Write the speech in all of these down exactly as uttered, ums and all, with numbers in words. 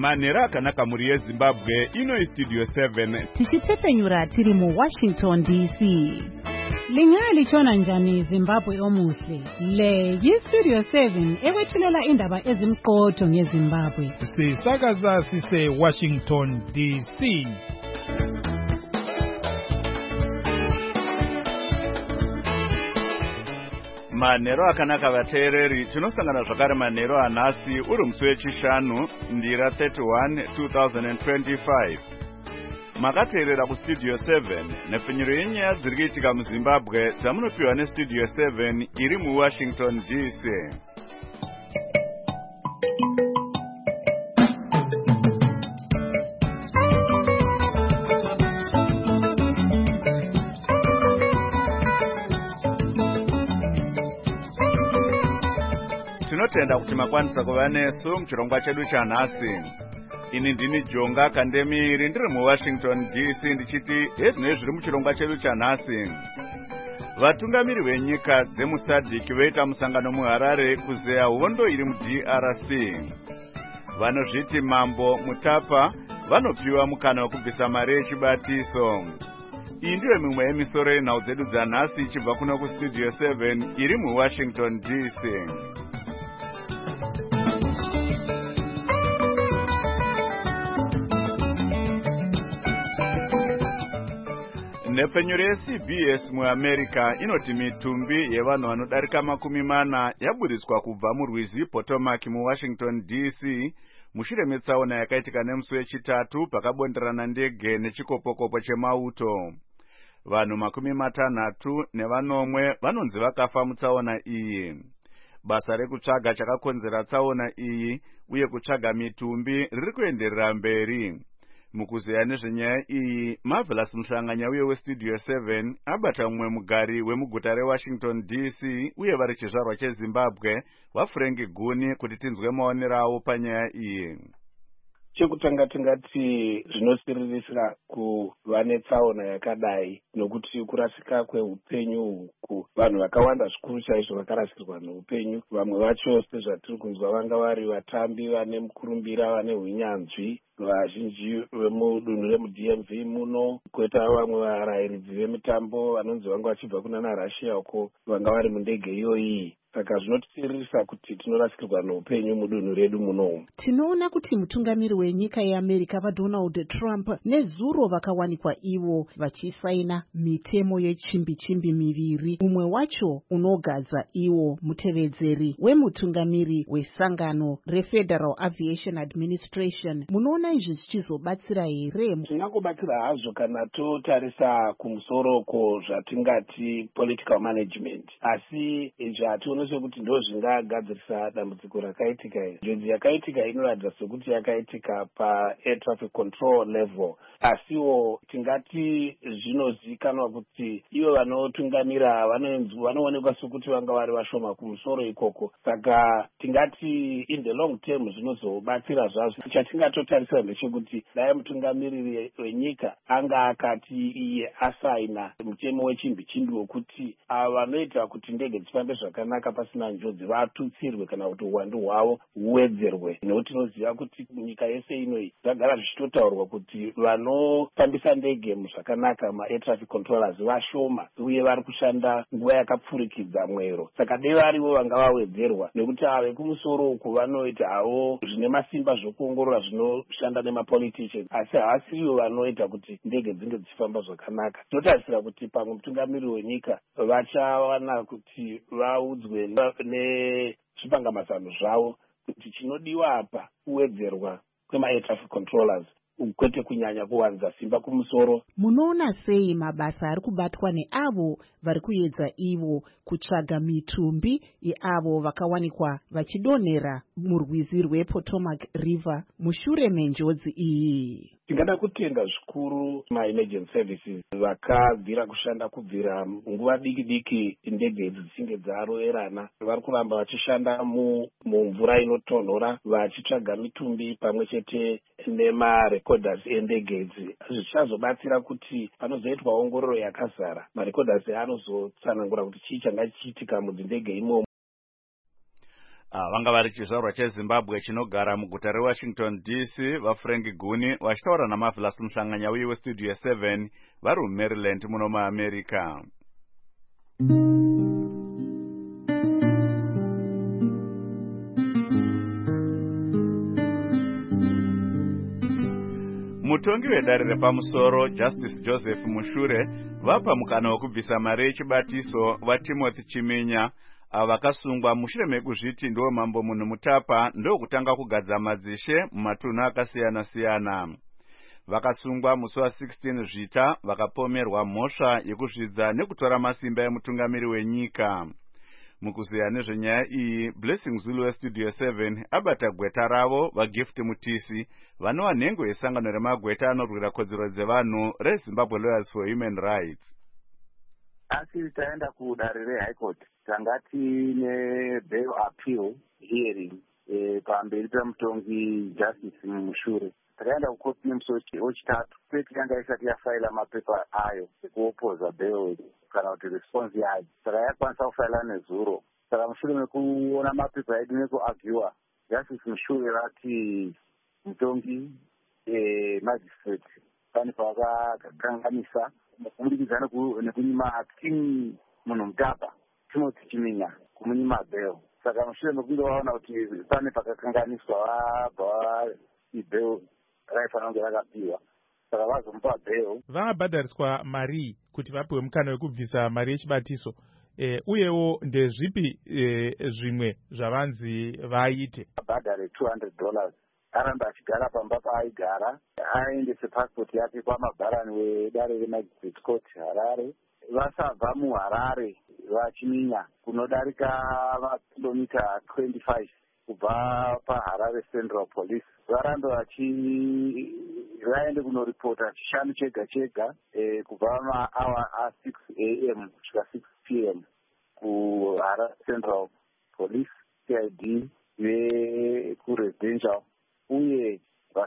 manhero akanaka muri yeZimbabwe. Ino iStudio seven tichitepenyura tiri muWashington D C. Lingalichona njani Zimbabwe omuhle? Le yiStudio seven ewethulela indaba ezimqotho ngeZimbabwe. Sisakaza sise Washington D C. Manhero akanaka vateereri, tinosangana zvakare manhero anhasi uri musi wechishanu ndira thirty-one two thousand twenty-five. Makateerera kuStudio seven nepfenyuro yenyaya dziri kuitika muZimbabwe dzamunopiwa neStudio seven iri muWashington D C. Tinotenda kuti makwanisa kuva nesu muchirongwa chedu chanhasi. Ini ndini Jonga Kandemiri ndiri muWashington D C ndichiti hezvinoi zviri muchirongwa chedu chanhasi. Vatungamiri venyika dzemusadhiki voita musangano muHarare kuzeya hondo iri muD R C. Vanozviti Mambo Mutapa vanopiwa mukana wekubvisa mari yechibatiso. Iyi ndiyo mimwe yemisoro yenhau dzedu dzanhasi ichibva kuno kuStudio seven iri muWashington D C. Nepfenyuro yeC B S muAmerica inoti mitumbi yevanhu vanodarika makumi mana yaburiswa kubva murwizi Potomac muWashington D C mushure metsaona yakaitika nemusi wechitatu pakabonderana ndege nechikopokopo chemauto. Vanhu makumi matanhatu nevanomwe vanonzi vakafa mutsaona iyi. Basa rekutsvaga chakakonzera tsaona iyi uye kutsvaga mitumbi riri kuenderera mberi. Mukuzeya nezvenyaya iyi, Marvelous Muhlanganya uye weStudio seven abata mumwe mugari wemuguta reWashington D C uye vari chizvarwa cheZimbabwe waFrank Guni kuti tinzwe maonero avo panyaya iyi. Chekutanga tingati zvinosiririsa kuva netsaona yakadai nokuti kurasika kweupenyu uku vanhu vakawanda zvikuru chaizvo vakarasikirwa neupenyu. Vamwe vacho sezvatiri kunzwa vanga vari vatambi vane mukurumbira vane hunyanzvi vazhinji vemudunhu remuD M V muno, koita vamwe varayiridzi vemitambo vanonzi vanga vachibva kuna naRussia uko vanga vari mundege iyoyi. Saka zvinotitsiririsa kuti tinorasikirwa neupenyu mudunhu redu muno. Tinoona kuti mutungamiri wenyika yeAmerica vaDonald Trump nezuro vakawanikwa ivo vachisaina mitemo yechimbi-chimbi miviri, umwe wacho unogadza iwo mutevedzeri wemutungamiri wesangano reFederal Aviation Administration. Munoona izvi zvichizobatsira here? Zvingangobatsira hazvo kana totarisa kumusoro zvatingati political management, asi zvationa sekuti ndo zvingagadzirisa dambudziko rakaitika iri. Njodzi yakaitika inoratidza sekuti yakaitika pa-air traffic control level, asiwo tingati zvinozikanwa kuti ivo vanotungamira vanoonekwa sekuti vanga vari vashoma kumusoro ikoko. Saka tingati in the long term zvinozobatsira zvazvo. Chatingatotarisira ndechekuti dai mutungamiriri wenyika anga akati iye asaina mutemo wechimbi-chimbi wekuti ava vanoita kuti ndege dzifambe zvakanaka pasina njodzi vatutsirwe kana kuti uwandu hwavo huwedzerwe. Nekuti tinoziva kuti nyika yese inoi zvagara zvichitotaurwa kuti vanofambisa ndege zvakanaka ma-air traffic controllers vashoma uye vari kushanda nguva yakapfurikidza mwero. Saka dei varivo vanga vawedzerwa, nekuti ava vekumusoro uku vanoita havo zvine masimba zvokuongorora zvinoshanda nemapoliticians, asi havasivo vanoita kuti ndege dzinge dzichifamba zvakanaka. Tinotarisira kuti pamwe mutungamiri wenyika vachawana kuti vaudzwe nezvipangamazano zvavo kuti chinodiwa apa kuwedzerwa kwema-air traffic controllers kwete kunyanya kuwanza simba kumusoro. Munoona sei mabasa ari kubatwa neavo vari kuedza ivo kutsvaga mitumbi yeavo vakawanikwa vachidonhera murwizi rwePotomac River mushure menjodzi iyi? Tingada kutenda zvikuru ma-emergency services vakabvira kushanda kubvira nguva diki diki ndege idzi dzichinge dzaroerana. Vari kuramba vachishanda mumvura inotonhora vachitsvaga mitumbi pamwe chete nemarecorders endege idzi. Zvichazobatsira kuti panozoitwa ongororo yakazara marecorders anozotsanangura kuti chii changa chichiitika mudzindege imomo. Ah, vanga vari chizvarwa cheZimbabwe chinogara muguta reWashington D C vaFrank Guni vachitaura naMarvelous Muhlanganya uye westudio seven vari muMaryland muno muAmerica. Mutongi wedare repamusoro Justice Joseph Mushure vapa mukana wekubvisa mari yechibatiso vaTimothy Chiminya ava vakasungwa mushure mekuzviti ndiwo mambo munhu mutapa ndokutanga kugadza madzishe mumatunhu akasiyana-siyana. Vakasungwa musi wa16 Zvita vakapomerwa mhosva yekuzvidza nekutora masimba emutungamiri wenyika. Mukuziya nezvenyaya iyi, Blessing Zulu westudio seven abata gweta ravo vaGift Mutisi vanova nhengo yesangano remagweta anorwira kodzero dzevanhu reZimbabwe Lawyers for Human Rights. Asi taenda kudare reHigh Court tanga tine bail appeal hearing e, pamberi pemutongi Justice Mushure. Takaenda kukoti nemusi wechitatu kwete yanga isati yafaila mapepa ayo ekuopoza bail kana kuti response yayo. Saka yakwanisa kufaila nezuro. Saka mushure mekuona mapepa edu nekuargiwa, Justice Mushure vati mutongi e, magistrate pane pavakakanganisa kubudikidza nekunyima acting munhu mutapa Timothy Chiminya kumunyima bail. Saka mushure mekunge vaona kuti pane pakakanganiswa vabva ibail raifanira kunge rakapiwa, saka vazomupa bail. Vakabhadhariswa mari kuti vapiwe mukana wekubvisa mari yechibatiso, e, uyewo ndezvipi e, zvimwe zvavanzi vaite? Abhadhare two hundred dollars. Aramba achigara pamba paaigara, aendese passport yake kwamabharani wedare reMagistrate Court Harare. Vasabva muHarare vaChiminya kunodarika makilomita twenty-five kubva paHarare Central Police. Varamba vachi vaende kunoripota chishanu chega chega e, kubva mahour a-six a m kusvika six p m kuHarare Central Police C I D vekuresidential, uye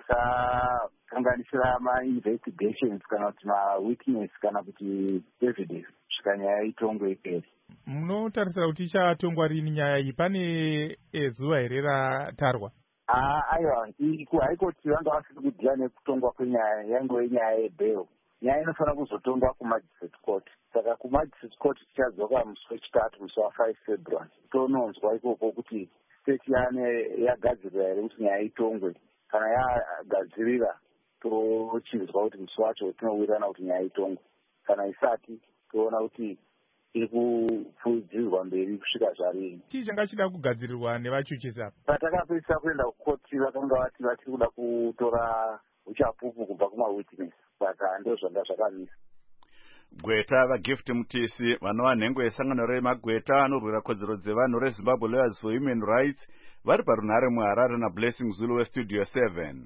vasakanganisira ma-investigations kana kuti ma-witness kana kuti evidence kusvika nyaya itongwe iperi. Munotarisira kuti ichatongwa rini nyaya iyi? Pane zuva here ratarwa? Aiwa, kuHigh Court vanga vasiri kudhira nekutongwa kwenyaya, yange nyaya yebail. Nyaya inofanira kuzotongwa kuMagistrate Court. Saka kuMagistrate Court tichadzoka musi wechitatu, musi wa-five February. Tononzwa ikoko kuti state yane yagadzirira here kuti nyaya itongwe. Kana yagadzirira tochinzwa kuti musi wacho tinowirirana kuti nyaya itongwe. Kana isati toona kuti iri kupfuudzirwa mberi kusvika zvarini. Chii changa chida kugadzirirwa nevachuchisi apa? Patakapedzisa kuenda kukoti vakanga vati vatiri kuda kutora uchapupu kubva kumawitness, saka ndo zvanga zvakamisa. Gweta vaGift Mutisi vanova nhengo yesangano remagweta anorwira kodzero dzevanhu reZimbabwe Lawyers for Human Rights vari parunhare muHarare naBlessing Zulu westudio seven.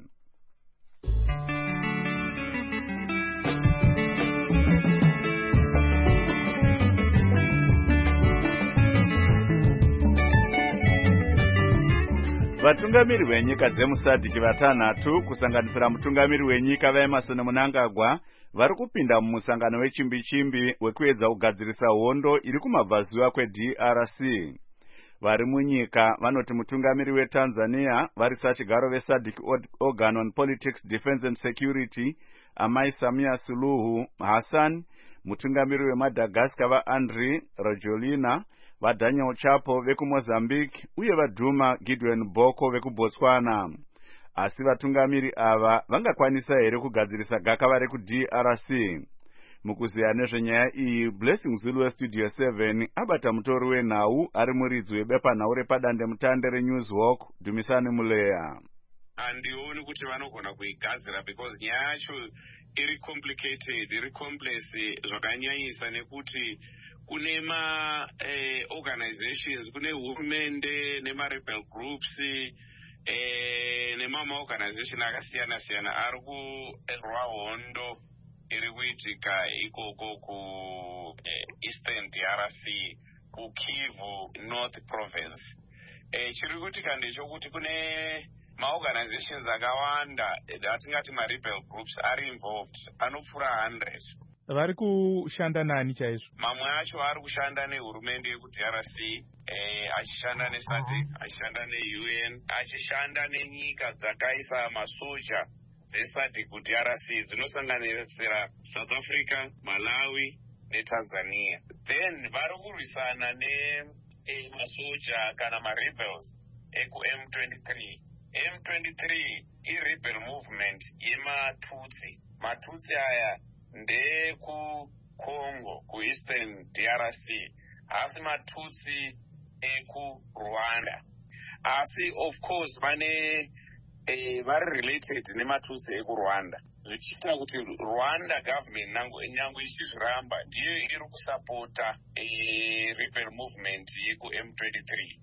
Vatungamiri venyika dzemusadhiki vatanhatu kusanganisira mutungamiri wenyika vaEmerson Mnangagwa vari kupinda mumusangano wechimbi-chimbi wekuedza kugadzirisa hondo iri kumabvazuva kweD R C. Vari munyika vanoti mutungamiri weTanzania varisa chigaro veSADC Organ on Politics, Defense and Security Amai Samia Suluhu Hassan, mutungamiri weMadagascar vaAndry Rajoelina, vaDaniel Chapo vekuMozambique uye vaDuma Gideon Boko vekuBotswana. Asi vatungamiri ava vangakwanisa here kugadzirisa gakava rekuD R C. Mukuziya nezvenyaya iyi, Blessing Zulu westudio seven abata mutori wenhau ari muridzi webepanhau repadande mutande reNewswalk Dumisani Muleya. Handioni kuti vanogona kuigadzira because nyaya yacho iri complicated, iri complex zvakanyanyisa, nekuti kune ma eh, organizations, kune hurumende nemarebel groups eh, nemama organization akasiyana siyana ari kurwa hondo iri kuitika ikoko ku eh, Eastern D R C ku Kivu North Province. Eh, chiri kuitika ndechekuti kune maorganizations akawanda atingati marebel groups ari involved, anopfuura one hundred. vari kushanda nani chaizvo? Mamwe acho ari kushanda nehurumende yekuD R C, eh, achishanda neSADC, achishanda neU N, achishanda nenyika dzakaisa masoja dzeSADC kuD R C dzinosanganisira South Africa, Malawi neTanzania. Then vari kurwisana ne eh, masoja kana marebels eku M twenty-three. M twenty-three i-rebel movement yematutsi. Matutsi aya ndeku Congo, ku-Eastern D R C, asi matutsi eku Rwanda. Asi of course vane eh, vari related nematutsi eku Rwanda. Zvichiita kuti Rwanda government nyange ichizviramba ndiyo iri kusapota eh, rebel movement yeku M twenty-three.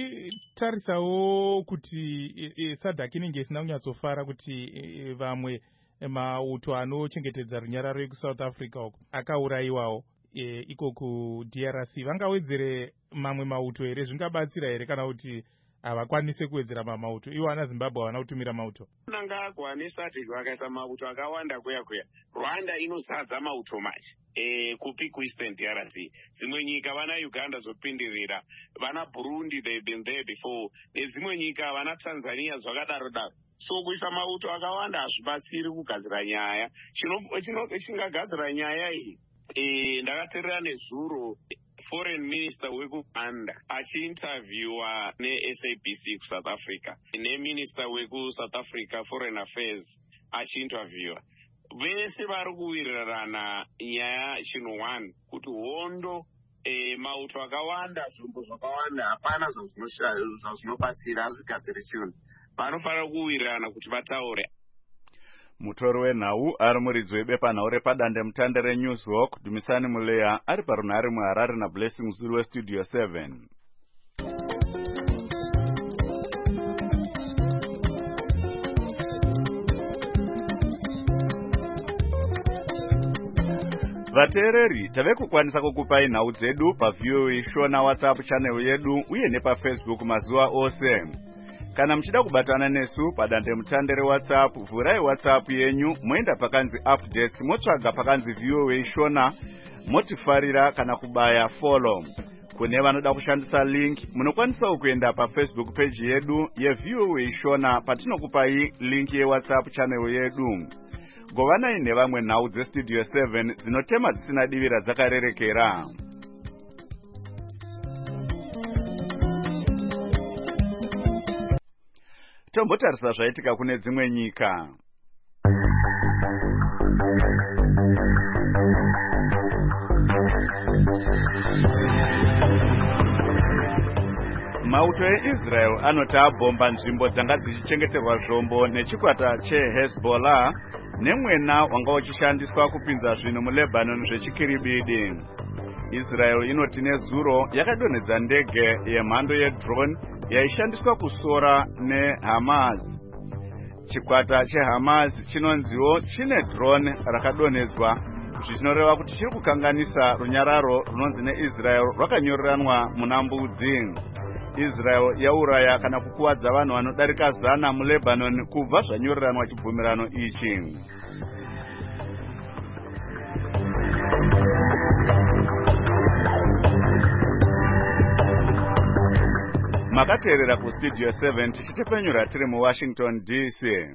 Tarisawo kuti e, SADC inenge isina kunyatsofara kuti e, vamwe mauto anochengetedza runyararo yeku South Africa uko akaurayiwawo e, iko ku D R C. Vangawedzere mamwe mauto here? Zvingabatsira here kana kuti havakwanise kuwedzera mamauto? Ivo ana Zimbabwe havana kutumira mauto. Nanga agwa neSADC vakaisa mauto akawanda kuya kuya. Rwanda inozadza mauto machi e, kupi kuEastern D R C. Dzimwe nyika vana Uganda zopindirira, vana Burundi, they've been there before. Nedzimwe nyika vana Tanzania zvakadaro daro. So kuisa mauto akawanda hazvibatsiri kugadzira nyaya. Chingagadzira nyaya iyi e, ndakateerera nezuro foreign minister weku-Rwanda achiinterviewa ne-S A B C ku-South Africa, ne-minister weku-South Africa foreign affairs achiinterviewa. Vese vari kuwirirana nyaya chino one kuti hondo e, mauto akawanda, zvombo zvakawanda, hapana zvazvinobatsira hazvigadziri chinhu. Vanofanira kuwirirana kuti vataure. Mutori wenhau ari muridzi webepanhau repadande mutande reNewswalk, Dumisani Muleya ari parunhare muHarare naBlessing Zulu weStudio seven. Vateereri, tave kukwanisa kukupai nhau dzedu paV O A Shona WhatsApp channel yedu uye nepaFacebook mazuva ose. Kana muchida kubatana nesu padande mutande reWhatsApp, vhurai WhatsApp yenyu moenda pakanzi updates, motsvaga pakanzi V O A Shona, motifarira kana kubaya follow. Kune vanoda kushandisa link, munokwanisa kuenda paFacebook page yedu yeV O A Shona patinokupai link yeWhatsApp channel yedu. Govanai nevamwe nhau dzeStudio seven dzinotema dzisina divira dzakarerekera. Tombotarisa zvaitika kune dzimwe nyika. Mauto eIsrael anoti abhomba nzvimbo dzanga dzichichengeterwa zvombo nechikwata cheHezbollah nemwena wanga uchishandiswa kupinza zvinhu muLebanon zvechikiribidi. Israel inoti nezuro yakadonhedza ndege yemhando yedrone yaishandiswa kusora neHamas. Chikwata cheHamas chinonziwo chine drone rakadonhedzwa, zvichinoreva kuti chiri kukanganisa runyararo runonzi neIsrael rwakanyoreranwa muna mbudzi. Israel yauraya kana kukuwadza vanhu vanodarika zana muLebanon kubva zvanyoreranwa chibvumirano ichi. Makateerera kuStudio seven tichitepenyura tiri muWashington D C.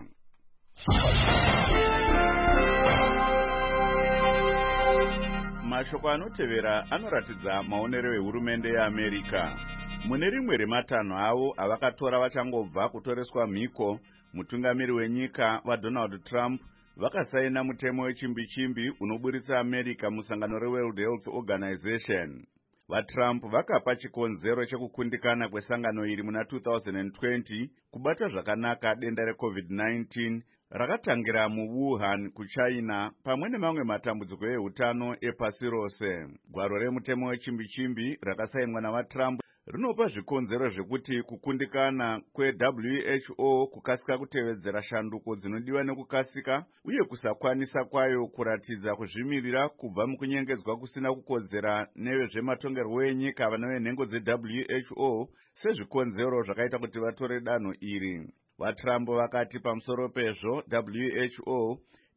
Mashoko anotevera anoratidza maonero ehurumende yeAmerika. Mune rimwe rematanho avo avakatora vachangobva kutoreswa mhiko, mutungamiri wenyika vaDonald Trump vakasaina mutemo wechimbi-chimbi unoburitsa Amerika musangano reWorld Health Organization. VaTrump vakapa chikonzero chekukundikana kwesangano iri muna two thousand twenty kubata zvakanaka denda reCovid nineteen rakatangira muWuhan kuChina pamwe nemamwe matambudziko ehutano epasi rose. Gwaro remutemo wechimbi-chimbi rakasainwa navaTrump rinopa zvikonzero zvekuti kukundikana kweW H O kukasika kutevedzera shanduko dzinodiwa nekukasika uye kusakwanisa kwayo kuratidza kuzvimirira kubva mukunyengedzwa kusina kukodzera nevezvematongerwo enyika vana venhengo dzeW H O sezvikonzero zvakaita kuti vatore danho iri. VaTrump vakati pamusoro pezvo W H O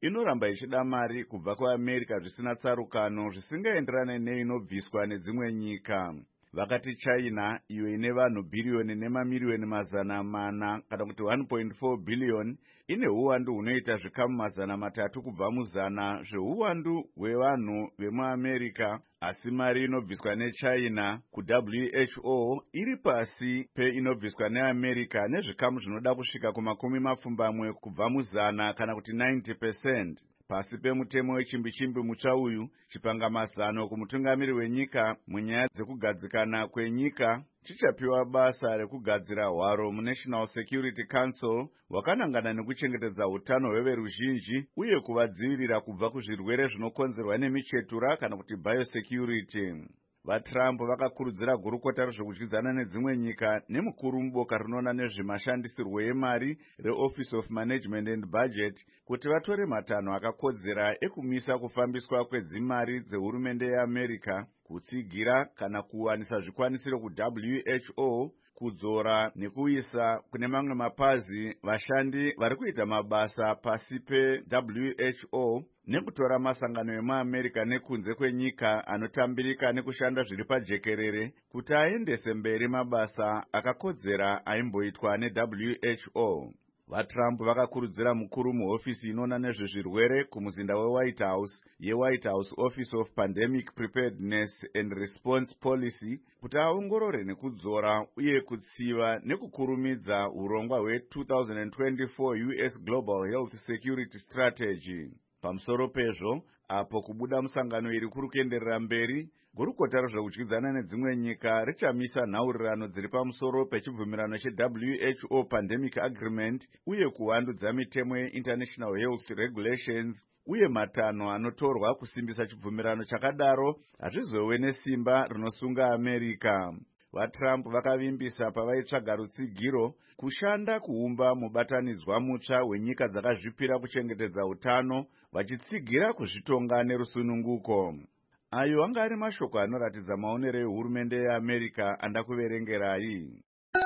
inoramba ichida mari kubva kuamerica zvisina tsarukano zvisingaenderane neinobviswa nedzimwe nyika. Vakati China, iyo ine vanhu bhiriyoni nemamiriyoni mazana mana kana kuti one point four billion, ine uwandu hunoita zvikamu mazana matatu kubva muzana zveuwandu hwevanhu vemuamerica, asi mari inobviswa neChina kuW H O iri pasi peinobviswa neAmerica nezvikamu zvinoda kusvika kumakumi mapfumbamwe kubva muzana kana kuti ninety percent. Pasi pemutemo wechimbi-chimbi mutsva uyu, chipangamazano kumutungamiri wenyika munyaya dzekugadzikana kwenyika chichapiwa basa rekugadzira hwaro muNational Security Council hwakanangana nekuchengetedza utano hweveruzhinji uye kuvadzivirira kubva kuzvirwere zvinokonzerwa nemichetura kana kuti biosecurity. VaTrump vakakurudzira gurukota rezvekudyidzana nedzimwe nyika nemukuru muboka rinoona nezvemashandisirwo emari reOffice of Management and Budget kuti vatore matanho akakodzera ekumisa kufambiswa kwedzimari dzehurumende yeAmerica, kutsigira kana kuwanisa zvikwanisiro kuW H O, kudzora nekuisa kune mamwe mapazi vashandi vari kuita mabasa pasi peW H O, nekutora masangano emuamerica nekunze kwenyika anotambirika nekushanda zviri pajekerere kuti aendese mberi mabasa akakodzera aimboitwa neW H O. VaTrump vakakurudzira mukuru muhofisi inoona nezvezvirwere kumuzinda weWhite House yeWhite House Office of Pandemic Preparedness and Response Policy kuti aongorore nekudzora uye kutsiva nekukurumidza urongwa hwe twenty twenty-four U S Global Health Security Strategy. Pamusoro pezvo, apo kubuda musangano iri kuri kuenderera mberi, gurukota rezvekudyidzana nedzimwe nyika richamisa nhaurirano dziri pamusoro pechibvumirano cheW H O Pandemic Agreement uye kuvandudza mitemo yeInternational Health Regulations, uye matanho anotorwa kusimbisa chibvumirano chakadaro hazvizove nesimba rinosunga America. VaTrump vakavimbisa pavaitsvaga rutsigiro kushanda kuumba mubatanidzwa mutsva wenyika dzakazvipira kuchengetedza utano, vachitsigira kuzvitonga nerusununguko. Ayo anga ari mashoko anoratidza maonero ehurumende yeAmerica andakuverengerai.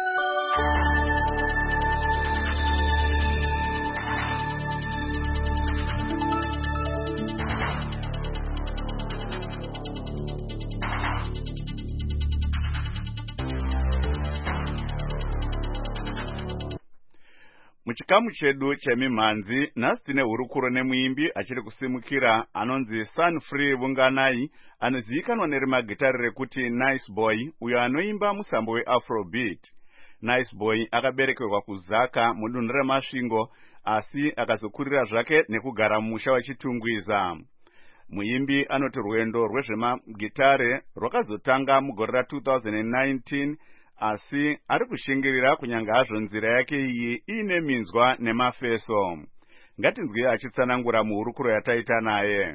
Muchikamu chedu chemimhanzi, nhasi tine hurukuro nemuimbi achiri kusimukira anonzi Sunfree Vunganai, anozivikanwa nerimagitare rekuti Nice Boy, uyo anoimba musambo weAfrobeat. Nice Boy akaberekerwa kuZaka mudunhu reMasvingo, asi akazokurira zvake nekugara mumusha wachitungwiza. Muimbi anoti rwendo rwezvemagitare rwakazotanga mugore ra two thousand nineteen, asi ari kushingirira kunyanga hazvo nzira yake iyi ine minzwa nemafeso. Ngatinzwe achitsanangura muhurukuro yataita naye.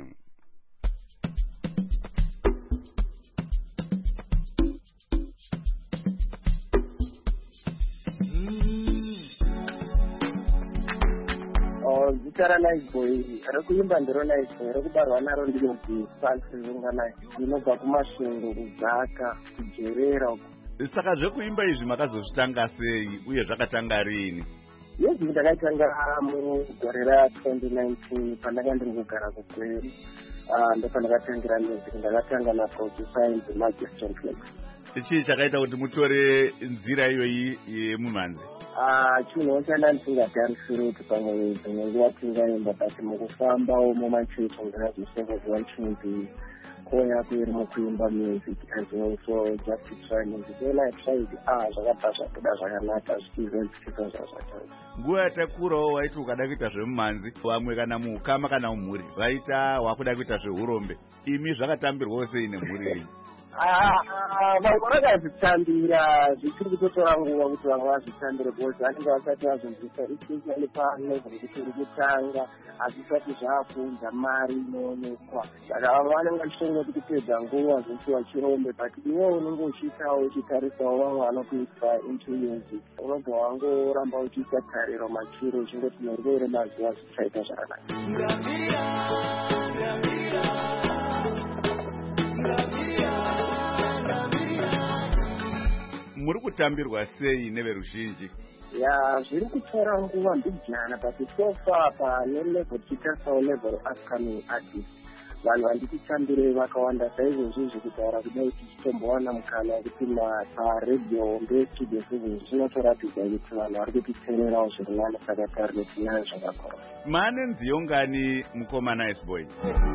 Zita ra Nice Boy rekuimba ndiro Nice Boy, rekubarwa naro ndinoti Sunfree Vunganai, ndinobva kuMasvingo kuZaka kujerera. Saka zvekuimba izvi makazozvitanga sei uye zvakatanga rini? Yezvi ndakatanga mugore ra twenty nineteen pandanga ndiri kugara kuGweru. Ah, ndopandakatangira music, ndakatanga naproducer inzi Majesty Flex. Chii chakaita kuti mutore nzira iyoyi yemumhanzi? Ah, chinhu chandandisingatarisiri kuti pamwe dzimwe nguva tingaimba, but mukufamba mumachechi ndakazvisevedzwa chinzi koya kuiri mukuimba music as well, so just to try music. When I tried, ah, zvakabva zvabuda zvakanaka zvichizonzwisa zvazvataura. Nguva yatakurawo waiti ukada kuita zvemumhanzi, vamwe kana muukama kana mumhuri vaita wakuda kuita zvehurombe. Imi zvakatambirwawo sei nemhuri yenyu? Vamwe vakazvitambira zvichiri kutotora nguva kuti vamwe vazvitambire, because vanenge vasati vazonzwisa, especially palevel kuti uri kutanga hazvisati zvaakuunza mari inoonekwa. Saka vamwe vanenge vachitongoti kuti kupedza nguva zvichiwa chirombe, but iwewe unenge uchiitawo uchitarisawo vamwe vanokuisa into music, unobva wangoramba uchiisa tariro machiro uchingoti nerwere mazuva zvichaita zvakanaka. Muri kutambirwa sei neveruzhinji? ya zviri kutora nguva mbijana but so far pane level tichitasawo level upcoming artist vanhu vandititambire vakawanda saizvozvi zvekutaura kudai tichitombowana mukana wekuti paredhiyo ndestudio seven zvinotoratidza kuti vanhu vari kutitsererawo zviri nani saka tariro tinayo zvakakora. Mane nziyongani mukoma Nice Boy?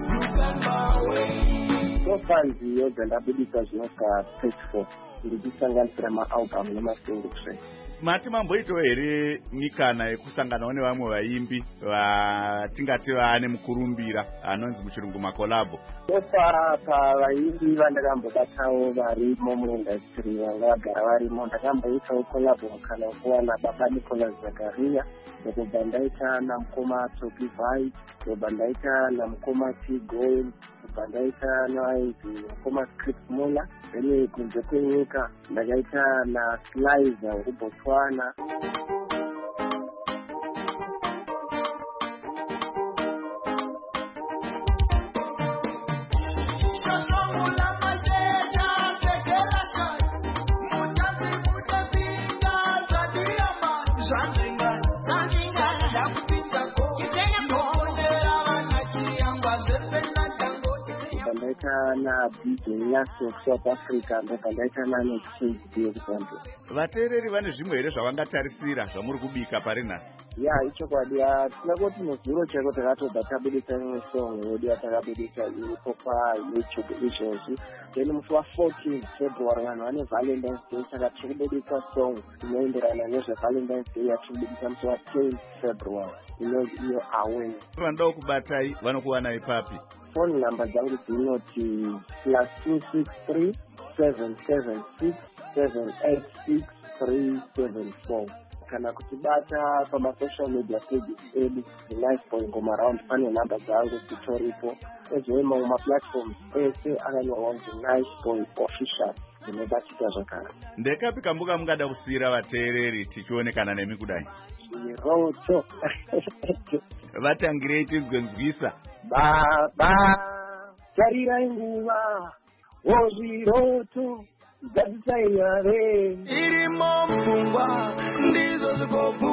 So far nziyo dzandabudisa zvinosvika thirty-four ndichisanganisira maalbum nemasingle track. Mati mamboitawo here mikana yekusanganawo nevamwe vaimbi vatingati vaane mukurumbira anonzi muchirungu makolabo? Sofa pavaimbi vandakambobatawo varimo muindastry vanga vagara varimo ndakamboitawo kolabo kana kuwana baba Nicholas Zakaria ndobva ndaita namukoma Topi Vai ndobva ndaita namukoma T-Gold ndobva ndaita naaizi mukoma Script Mula then kunze kwenyika ndakaita naSliza wekuBotswana. Na D J yaso South Africa ndakandaita nane exchange yekuzambia. Vateereri vane zvimwe here zvavangatarisira zvamuri kubika parinhasi? Ya ichokwadi tinangoti nezuro chako takatobva tabudisa imwe song yedu yatakabudisa iripo paYouTube izvozvi. Then musi wa-fourteen February vanhu vane Valentine's Day saka tirikubudisa song inoenderana nezveValentine's Day yatirikubudisa musi wa-ten February iyo Away. Vanodawo kubatai vanokuwanai papi? Phone number dzangu dzinoti plus two six three seven seven six seven eight six three seven four. Kana kutibata pamasocial media pages edu Nice Boy Ngoma Round pane namba dzangu dzitoripo ezvema mumaplatforms ese akanyorwa kunzi Nice Boy Official dzinobatika zvakare. Ndekapi kambuka mungada kusiyira vateereri tichionekana nemi kudai? Zviroto vatangirei tinzwe nzwisa. Baba tarirai nguva wozviroto dzadzisai nyare irimo mfungwa ndizo zikopu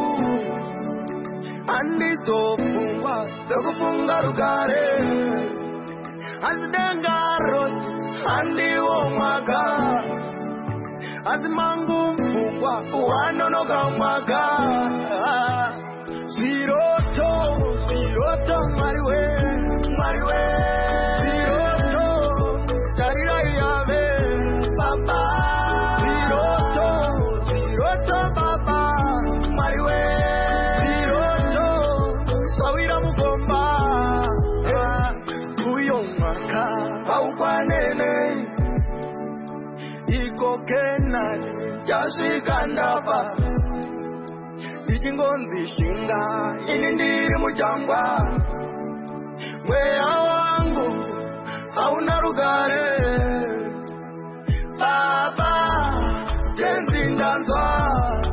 handizofungwa dzokufunga rugare handidenga roti handiwo mwaka asi mangu mfungwa wanonoka mwaka zviroto zviroto mwariwe mwariwe zviroto tarirai yave baba zviroto zviroto baba mwariwe zviroto swawira mugomba uyo mwaka paukwanene ikokenani chasvika ndafa ndichingonzi shinga ini ndiri muchangwa mweya wangu hauna rugare baba tenzi ndanzwa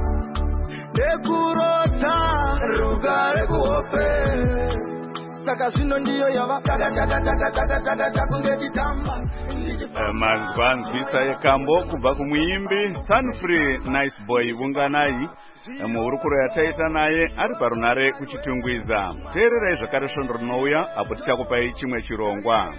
nekurota rugare kuhope saka zvino ndiyo yava takatakatakatakatakata kunge chitamba manzwa nzwisa yekambo kubva kumuimbi Sunfree Nice Boy Vunganai muhurukuro yataita naye ari parunare kuchitungwiza. Teererai zvakare svondo rinouya apo tichakupai chimwe chirongwa.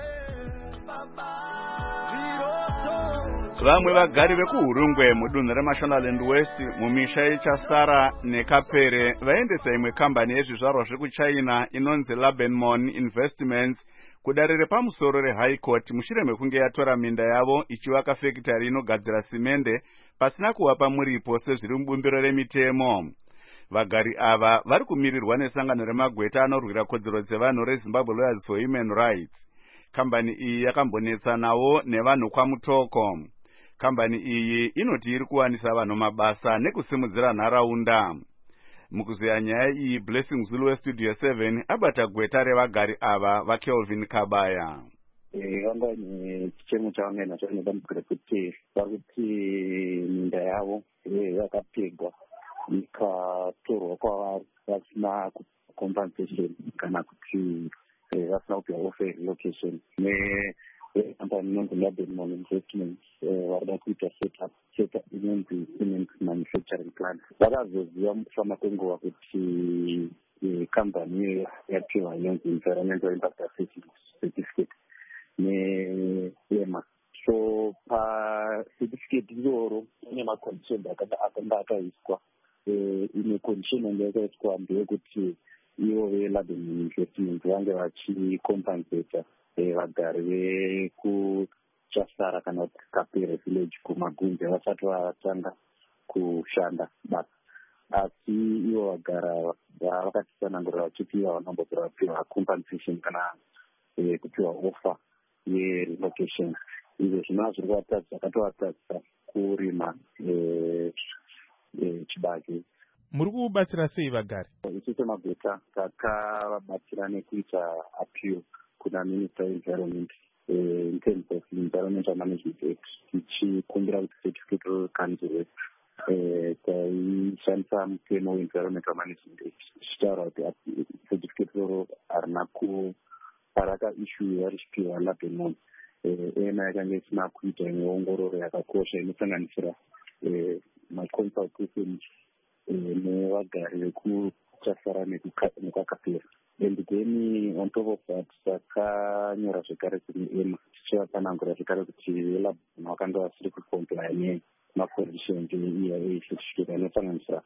Vamwe vagari vekuhurungwe mudunhu reMashonaland West mumisha yeChasara neKapere vaendesa imwe kambani yezvizvarwa zvekuChina inonzi Labenmon Investments kudarire pamusoro reHigh Court mushure mekunge yatora minda yavo ichivaka fekitari inogadzira simende pasina kuwapa muripo sezviri mubumbiro remitemo. Vagari ava vari kumirirwa nesangano remagweta anorwira kodzero dzevanhu reZimbabwe Lawyers for Human Rights. Kambani iyi yakambonetsanawo nevanhu kwamutoko. Kambani iyi inoti iri kuwanisa vanhu mabasa nekusimudzira nharaunda. Mukuzeya nyaya iyi Blessing Zulu weStudio seven abata gweta revagari ava vaKelvin Kabaya. Vanga chichemo chavanga nacho ndamukira kuti vakuti minda yavo yakapegwa ikatorwa kwavari vasina compensation kana kuti vasina kupiwa offer relocation company inonzi Labenmon Investments varida kuita setup setup inonzi cement manufacturing plant. Vakazoziva mukufamba kwenguva kuti company yapiwa inonzi environmental impact assessment certificate neEMA. So pacertificate iroro ine maconditions akanga akaiswa. Ine condition yanga yakaiswa ndeyekuti ivo veLabenmon Investments vange vachicompensata vagari vekuchasara kana kuti Kapere village kumagunzi vasati vatanga kushanda basa. Asi ivo vagara vakatisanangurira vachipiwa vanambopera vapiwa compensation kana kupiwa offer yerelocation. Izvo zvinova zviri kuvatadza zvakatovatadza kurima chibage. Muri kubatsira sei vagari? Isu semaguta takavabatsira nekuita appeal kuna Minister Environment uh, in terms of Environmental Management Act tichikumbira kuti certificate kanzurwe taishandisa mutemo weEnvironmental Management Act tichitaura kuti certificate roro harina paraka issue yarichipiwa Labenmon. Ema yakanga isina kuita neongororo yakakosha inosanganisira maconsultation nevagari vekuchasara nekwaKapere. And then on top of that, takanyora zvekare kune EMA tichivatsanangura zvekare kuti veLabenmon vakanga vasiri kucomply nemaconditions E I A certificate anosanganisira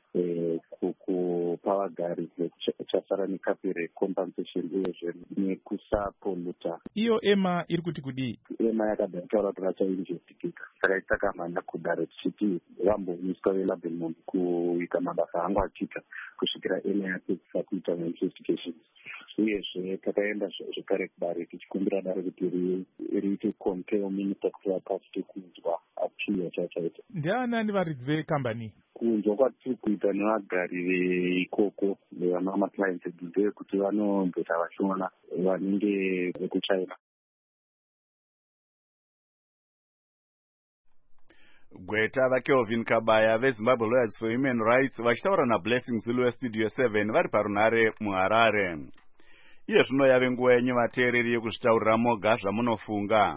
kupa vagari vekuchasara neKapere compensation uyezve nekusapoluta. Iyo EMA iri kuti kudii? EMA yakabva yataura kuti vachainvestigata. Saka takamhanya kudare tichiti vambomiswa veLabenmon kuita mabasa anga achiita kusvikira EMA yapedzisa kuita investigation. Uyezve takaenda zvekare kudare tichikumbira dare kuti riite compel minister kuti vakasike kunzwa appeal yachachaita. Ndianani varidzi vekambani? Kunzwa kwatiri kuita nevagari veikoko vana maclients edu ndeyekuti vanombeta vachiona vanenge vekuChina. Gweta vaKelvin Kabaya veZimbabwe Lawyers for Human Rights vachitaura naBlessing Zulu weStudio seven vari parunare muHarare. Iye zvino yave nguva yenyu vateereri yekuzvitaurira moga zvamunofunga.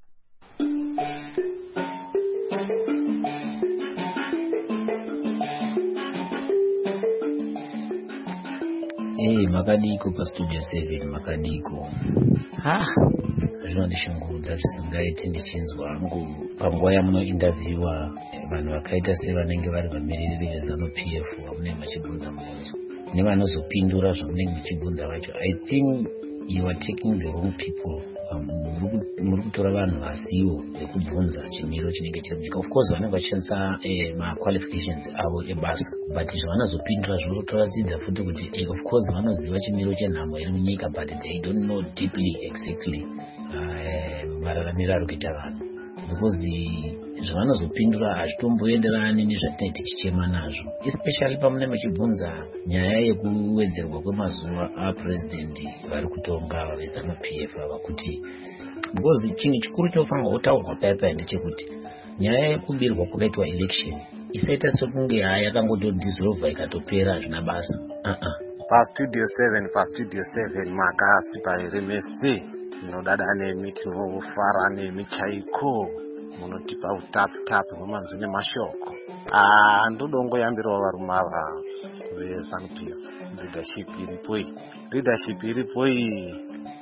Hey, makadiko paStudio seven, makadiko. Ha, zvinondishungurudza zvisingaiti ndichinzwa hangu panguva yamunointerviewa vanhu vakaita sevanenge vari vamiririri veZANU P F vamunenge machibvunza mubvunzo nevanozopindura zvamunenge muchibvunza vacho. I think you are taking the wrong people. Muri kutora vanhu vasiwo vekubvunza chimiro chinenge chiri munyika. Of course vanenge vachishandisa ma-qualifications avo ebasa, but zvavanozopindura zvinotoratidza futi kuti of course vanoziva chimiro chenhamo iri munyika, but they don't know deeply exactly mararamiro ari kuita vanhu, because zvavanozopindura hazvitomboenderani nezvatinenge tichichema nazvo, especially pamunenge muchibvunza nyaya yekuwedzerwa kwemazuva apurezidendi vari kutonga veZANU P F ava, kuti because chinhu chikuru chinofanirwa kutaurwa paya paya ndechekuti nyaya yekubirwa kuvaitwa election isaita sekunge haya yakangodissolva ikatopera hazvina basa. uh-uh. paStudio seven paStudio seven makasipa here mese tinodada nemi, tinofara nemi chaiko, munotipa utapu-tapu nomanzwi nemashoko. Ndodongoyambirawo varume ava veZANU P F. Leadership iripo iyi leadership iripo iyi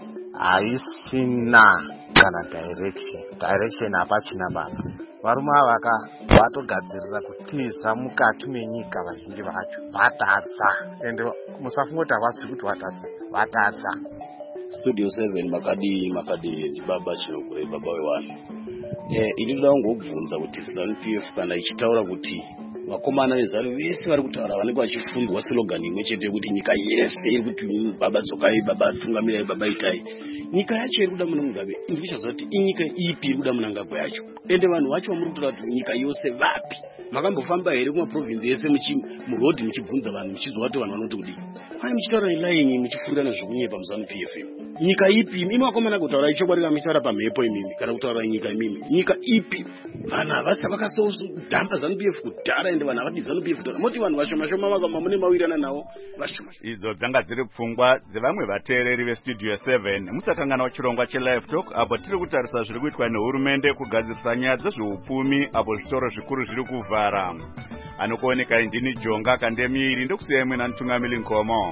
haisina kana direction direction hapachina bana. Varume ava vatogadzirira kutiza mukati menyika, vazhinji vacho vatadza, ende musafungoti havasi kuti vatadza, vatadza. Studio seven makadi makadi baba chinokure baba wevanhu. Eh ini ndoda ngobvunza kuti ZANU P F kana ichitaura kuti vakomana veZANU vese vari kutaura vanenge vachifundwa slogan imwe chete kuti nyika yese iri kuti baba dzokai, baba tungamirai, baba itai. Nyika yacho iri kuda munangabe ndikuchaziva kuti inyika ipi iri kuda munangagwa yacho, ende vanhu vacho muri kutora kuti nyika yose vapi. Makambofamba here kuma province yese murodhi muchibvunza vanhu muchizwa kuti vanhu vanoti kudii? Kwai muchitaura nelaini muchifurirana zvokunyepa muZANU P F. nyika ipi imimi wakomana kutaura ichokwadi kamitaura pamhepo imimi kana kutaura nyika imimi nyika ipi vanhu havasi vakasodhamba ZANU P F kudhara ende vanhu havadi ZANU P F kudhara moti vanhu vashoma-shoma vakama mune mawirirana navo vashoma. Idzo dzanga dziri pfungwa dzevamwe vateereri vestudio seven musakangana chirongwa chelive talk apo tiri kutarisa zviri kuitwa nehurumende kugadzirisa nyaya dzezveupfumi apo zvitoro zvikuru zviri kuvhara. Anokuoneka ndini Jonga Kandemiri ndokusiyai mwena Mutungamiri Nkomo.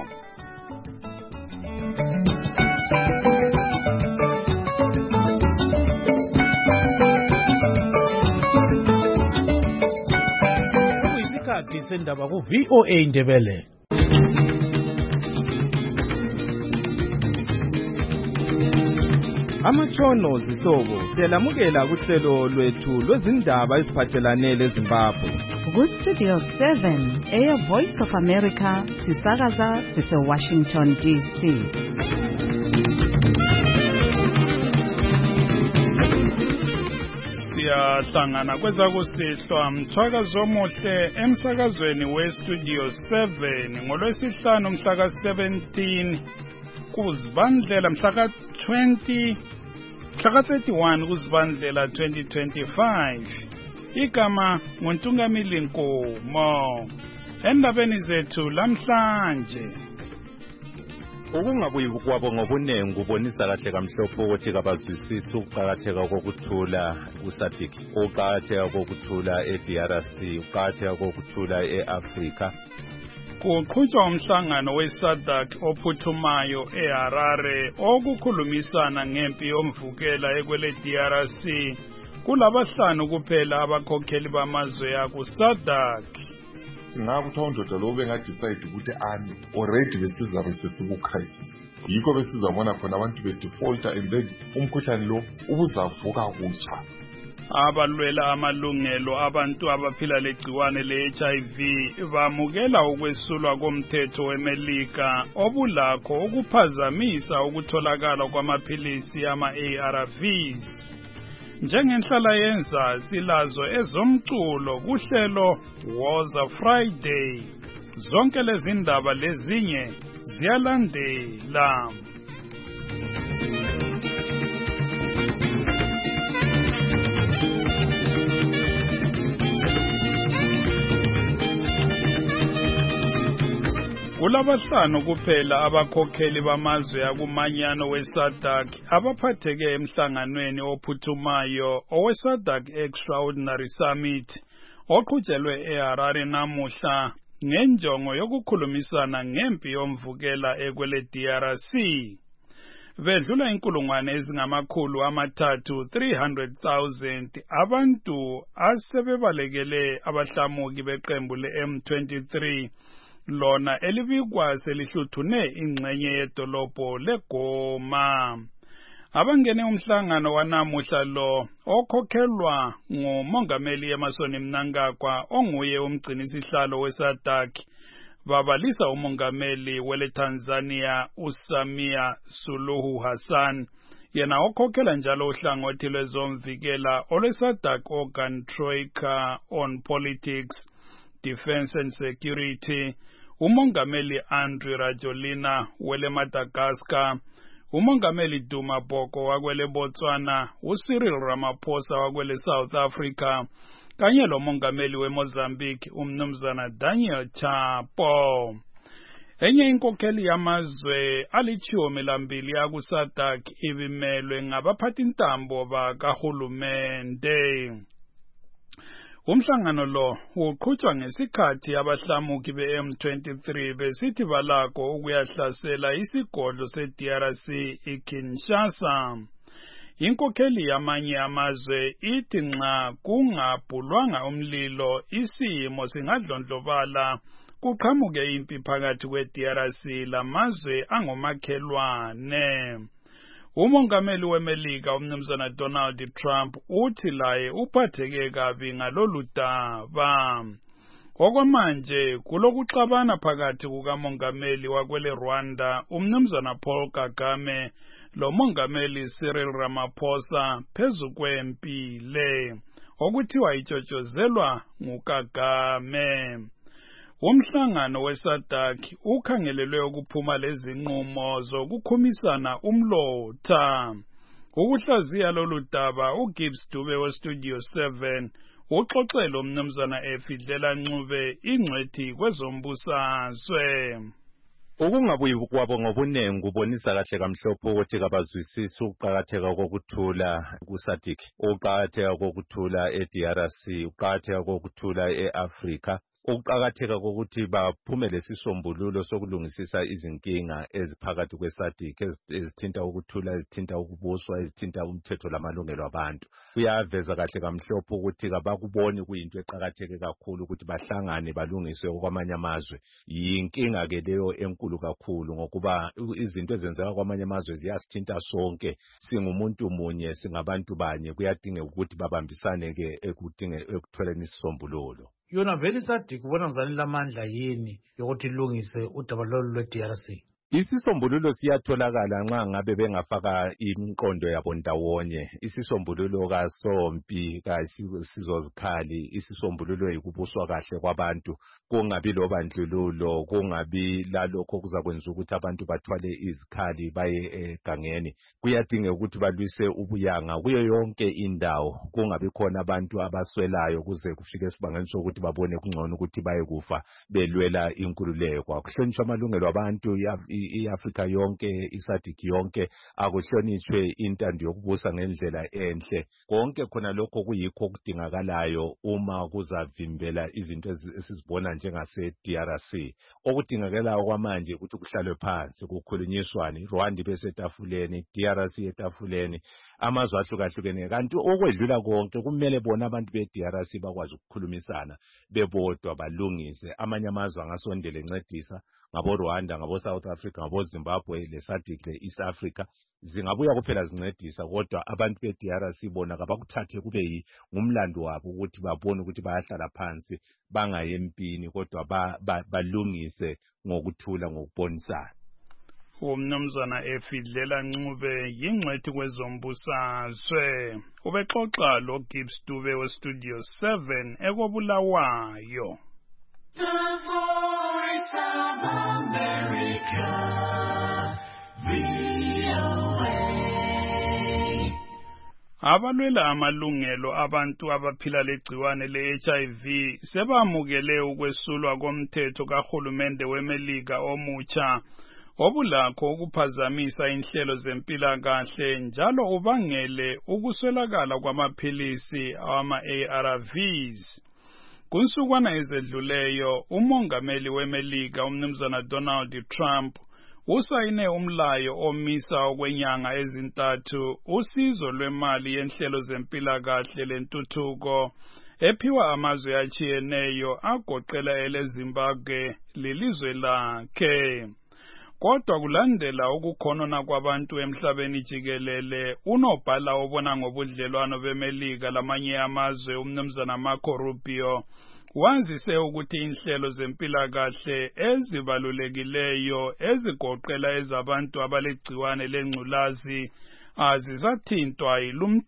Kuyisikhathi sendaba ku V O A Ndebele. Amatshono zihlobo siyalamukela kuhlelo lwethu lwezindaba eziphathelane leZimbabwe. Ku-Studio seven, Air Voice of America, sisakaza sise-Washington D C. Siyahlangana kwezakusihlwa mthwakazo omuhle emsakazweni we-Studio seven ngolwesihlanu mhlaka seventeen kuzibandlela mhlaka twenty mhlaka thirty-one kuzibandlela twenty twenty-five. Igama nguNtungamili Nkomo. Endabeni zethu lamhlanje, ukungabuyi kwabo ngobunengi kubonisa kahle kamhlophe ukuthi kabazwisisi ukuqakatheka kokuthula kuSADC, ukuqakatheka kokuthula e-D R C, ukuqakatheka kokuthula e-Afrika. Kuqhutshwa umhlangano we-SADC ophuthumayo eHarare okukhulumisana ngempi yomvukela ekwele D R C. Kulabahlanu kuphela abakhokheli bamazwe aku-SADC. Singakuthi undoda lo bengadecide ukuthi ami already besizabe sesiku-crisis. Yikho besizabona khona abantu bedefaulta and then umkhuhlane lo ubuzavuka kutsha. Abalwela amalungelo abantu abaphila legciwane le-H I V bamukela ukwesulwa komthetho weMelika obulakho ukuphazamisa ukutholakala kwamaphilisi ama-A R Vs. Njengenhlala yenza silazo ezomculo kuhlelo Woza Friday. Zonke lezi ndaba lezinye ziyalandela. Kulabahlanu kuphela abakhokheli bamazwe akumanyano we-SADC abaphatheke emhlanganweni ophuthumayo owe-SADC Extraordinary Summit oqhutshelwe eHarare namuhla ngenjongo yokukhulumisana ngempi yomvukela ekwele D R C. Vedlula inkulungwane ezingamakhulu amathathu three hundred thousand abantu asebebalekele abahlamuki beqembu le-M twenty-three lona elibikwa selihluthune ingxenye yedolobho leGoma. Abangene umhlangano wanamuhla lo okhokhelwa ngumongameli Emmerson Mnangagwa onguye umgcinisihlalo we-SADC babalisa umongameli wele Tanzania uSamia Suluhu Hassan, yena okhokhela njalo uhlangothi lwezomvikela olwe-SADC Organ Troika on Politics, Defense and Security, umongameli Andry Rajoelina wele Madagascar, umongameli Duma Boko wakwele Botswana, uCyril Ramaphosa wakwele South Africa, kanye lo mongameli weMozambique umnumzana Daniel Chapo. Enye inkokheli yamazwe alitshumi lambili aku-SADC ibimelwe ngabaphathintambo bakahulumende. Umhlangano lo uqhutshwa ngesikhathi abahlamuki be-M twenty-three besithi balakho ukuyahlasela isigodlo se-D R C iKinshasa. Inkokheli yamanye amazwe ithi nxa kungabhulwanga umlilo isimo singadlondlobala kuqhamuke impi phakathi kwe-D R C lamazwe angomakhelwane. Umongameli weMelika umnumzana Donald Trump uthi laye uphatheke kabi ngalolu daba. Okwamanje kulokuxabana phakathi kukamongameli wakwele Rwanda umnumzana Paul Kagame lo mongameli Cyril Ramaphosa phezu kwempi le okuthiwa itshotshozelwa nguKagame. Umhlangano weSADC ukhangelelwe ukuphuma lezinqumo zokukhumisana umlotha. Ukuhlaziya lolu daba uGibbs Dube weStudio seven uxoxelo umnumzana Efidlela Ncube ingcwethi kwezombusazwe. Ukungabuyi kwabo ngobunengi kubonisa kahle kamhlophe ukuthi kabazwisisi ukuqakatheka kokuthula kuSADC, ukuqakatheka kokuthula eD R C, ukuqakatheka kokuthula eAfrika, ukuqakatheka kokuthi baphume lesisombululo sokulungisisa izinkinga eziphakathi kweSADC ezithinta ukuthula, ezithinta ukubuswa, ezithinta umthetho lamalungelo abantu. Kuyaveza kahle kamhlophe ukuthi kabakuboni kuyinto eqakatheke kakhulu ukuthi bahlangane balungise okwamanye amazwe. Yinkinga ke leyo enkulu kakhulu ngokuba izinto ezenzeka kwamanye amazwe ziyasithinta sonke. Singumuntu munye, singabantu banye, kuyadinga ukuthi babambisane ke ekudinge ekutholeni isisombululo. Yona vele iSADC kubona ngizani lamandla yini yokuthi ilungise udaba lolu lwe-D R C? Isisombululo siyatholakala nxa ngabe bengafaka imqondo yabo ndawonye. Isisombululo kasompi kasizozikhali, isisombululo yikubuswa kahle kwabantu, kungabi lobandlululo, kungabi lalokho kuzakwenza ukuthi abantu bathwale izikhali baye egangeni. Kuyadinga ukuthi balwise ubuyanga kuyo yonke indawo, kungabi khona abantu abaswelayo kuze kufike esibangeni sokuthi babone kungcono ukuthi baye kufa belwela inkululeko. Kuhlonishwa amalungelo abantu iAfrika yonke, iSADC yonke, akuhlonishwe intando yokubusa ngendlela enhle. Konke khona lokho kuyikho okudingakalayo uma kuzavimbela izinto esizibona njengase-D R C. Okudingakalayo kwamanje ukuthi kuhlalwe phansi kukhulunyiswane, iRwanda besetafuleni, D R C etafuleni, amazwe ahlukahlukene. Kanti okwedlula konke kumele bona abantu be-D R C bakwazi ukukhulumisana bebodwa balungise. Amanye amazwe angasondela encedisa, ngabo Rwanda, ngabo South Africa, ngabo Zimbabwe, leSADC le-East Africa, zingabuya kuphela zincedisa, kodwa abantu be-D R C bona kabakuthathe kube ngumlando wabo ukuthi babone ukuthi bayahlala phansi bangaye empini, kodwa balungise ngokuthula ngokubonisana. Umnumzana Efidlela Ncube yingcwethi kwezombusazwe. Ubexoxa lo Gibbs Dube weStudio seven ekobulawayo. The Voice of America, V O A. Abalwela amalungelo abantu abaphila legciwane le-H I V sebamukele ukwesulwa komthetho kahulumende weMelika omutsha obulakho ukuphazamisa inhlelo zempilakahle njalo ubangele ukuswelakala kwamaphilisi ama-A R Vs. Kunsukwana ezedluleyo, umongameli weMelika umnumzana Donald Trump usayine umlayo omisa okwenyanga ezintathu usizo lwemali yenhlelo zempilakahle lentuthuko ephiwa amazwe achiyeneyo agoqela eleZimbabwe lilizwe lakhe. Kodwa kulandela ukukhonona kwabantu emhlabeni jikelele, unobhala obona ngobudlelwano beMelika lamanye amazwe umnumzana Marco Rubio wazise ukuthi inhlelo zempilakahle ezibalulekileyo ezigoqela ezabantu abalegciwane lengculazi azisathintwa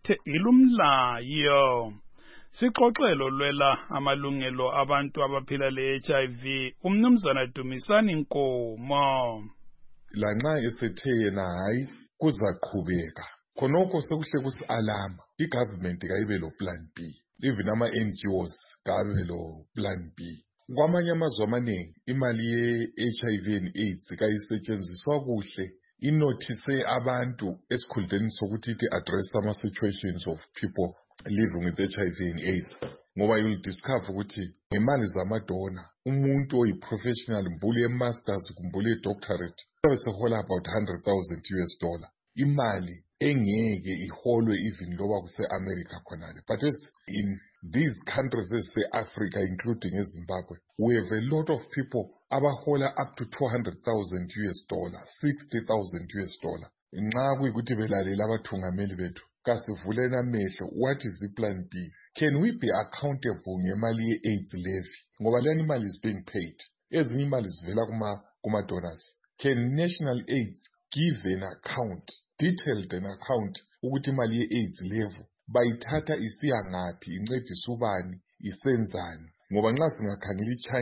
ilumlayo. Sixoxelo lwela amalungelo abantu abaphila le-H I V umnumzana Dumisani Nkomo. Lanxa esethe yena hayi kuzaqhubeka khonokho sekuhle kusi-alama igovernment kayibe lo plan B, even ama-N G Os kabe lo plan B. Kwamanye amazwe amaningi imali ye-H I V and AIDS kayisetshenziswa kuhle inothise abantu esikhundleni sokuthi iti address ama situations of people living with H I V and AIDS. Ngoba you'll discover ukuthi ngemali zamadona umuntu oyi-professional mbuli ye-masters kumbuli ye-doctorate sehola about one hundred thousand U S dollar. Imali engeke iholwe even loba kuse-America khonale. But as in these countries ezise-Africa including eZimbabwe, we have a lot of people abahola up to two hundred thousand U S dollar, sixty thousand U S dollar. Nxa kuyikuthi belalela abathungameli bethu kasivuleni amehlo, what is the plan B? Can we be accountable ngemali ye-AIDS levy? Ngoba lena imali is being paid. Ezinye imali zivela kuma kuma donors. Can National AIDS give an account, detailed an account, ukuthi imali ye-AIDS levy bayithatha isiya ngaphi, incedisa ubani, isenzani? Ngoba nxa singakhangela ichunky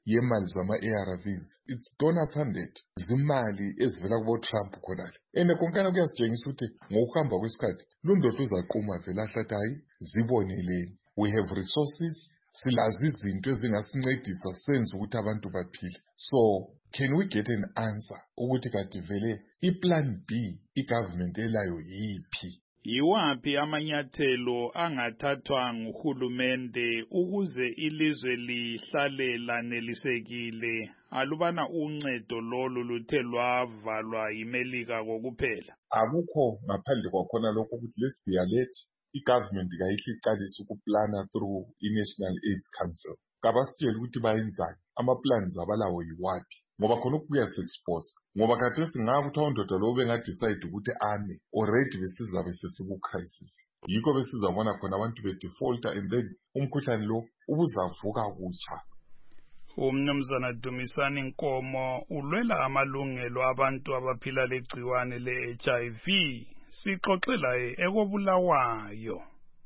yemali zama-A R Vs. It's donor funded. Zimali ezivela kubo-Trump khonale. Ene konkana kuyasitshengisa ukuthi ngokuhamba kwesikhathi lundoda uzaquma vele ahlathi hayi ziboneleni. We have resources. Silazi izinto ezingasincedisa senze ukuthi abantu baphile. So can we get an answer ukuthi kade vele i-plan B i-government elayo yiphi? Yiwaphi amanyathelo angathathwa nguhulumende ukuze ilizwe lihlale lanelisekile alubana uncedo lolu luthe lwavalwa yimelika kokuphela? Akukho ngaphandle kwakhona lokho ukuthi let's be alert. I-government kayihle iqalise ukuplana through i-National AIDS Council. Kabasitshela ukuthi bayenzani, ama-plans abalawo yiwaphi, ngoba khona ukubuya se-expose. Ngoba khathesi ngakuthi awundoda lo bengadecide ukuthi ame, already besizabe sesiku-crisis. Yikho besizabona khona abantu be-defaulter and then umkhuhlane lo ubuzavuka kutsha. Umnumzana Dumisani Nkomo ulwela amalungelo abantu abaphila legciwane le-H I V. Sixoxela ekobulawayo.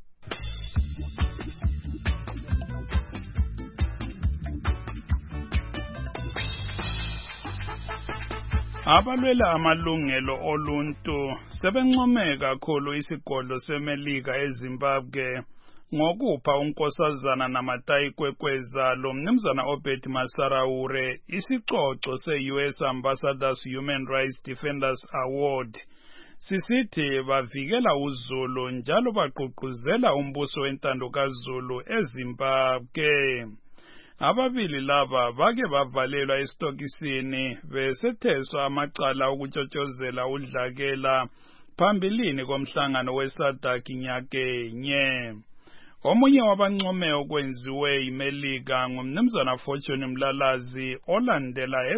Abalwela amalungelo oluntu sebencome kakhulu isigodlo semelika eZimbabwe ngokupha unkosazana naMatayi Kwekweza lo mnumzana Obed Masaraure isicoco se-U S Ambassadors Human Rights Defenders Award. Sisithi bavikela uZulu njalo baqhuquzela umbuso wentando kaZulu eZimbabwe. Ababili laba bake bavalelwa esitokisini besetheswa amacala okutshotshozela udlakela phambilini komhlangano weSADC nyakenye. Omunye wabancome okwenziwe imelika ngumnumzana Fortune Mlalazi olandela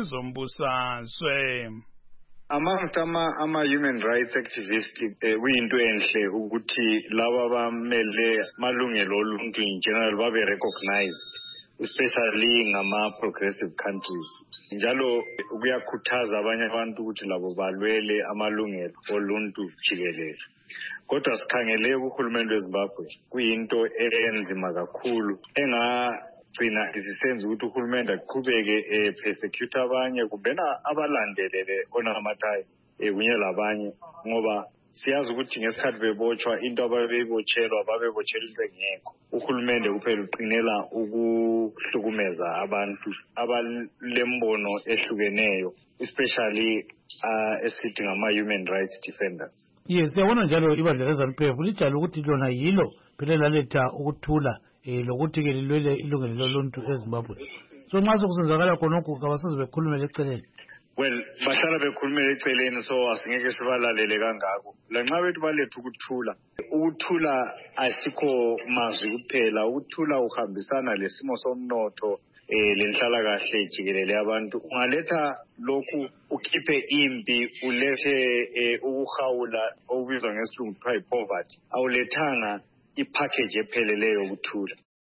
ezombusazwe. Amongst ama, ama human rights activists eh, kuyinto enhle ukuthi laba bamele malungelo oluntu in general babe recognized, especially ngama progressive countries. Njalo kuyakhuthaza abanye abantu ukuthi labo balwele amalungelo oluntu jikelele. Kodwa sikhangele kuhulumende weZimbabwe kuyinto enzima kakhulu enga gcina isisenza ukuthi uhulumende aqhubeke eh, persecute abanye kubena abalandelele onaMatayi eh, kunye labanye ngoba siyazi ukuthi ngesikhathi bebotshwa into ababeyibotshelwa babebotshelwa into engekho. Uhulumende kuphela uqinela ukuhlukumeza abantu abalembono ehlukeneyo, especially uh, esithi ngama human rights defenders. Yes, siyabona njalo ibandla leZANU-P F lijalo ukuthi lona yilo phela laletha ukuthula eh lokuthi ke lilwele ilungelo loluntu eZimbabwe. So nxa sokusenzakala khonokho kabaseze bekhulumele eceleni. Well, bahlala bekhulumela eceleni so asingeke sibalalele kangako. Lanxa bethu baletha ukuthula. Ukuthula asikho mazwi kuphela, ukuthula uhambisana lesimo somnotho eh lenhlala kahle jikelele abantu. Ungaletha lokhu ukhiphe impi, ulethe eh, ukuhawula okubizwa ngesilungu kuthiwa poverty. Awulethanga ipackage epheleleyo ukuthula.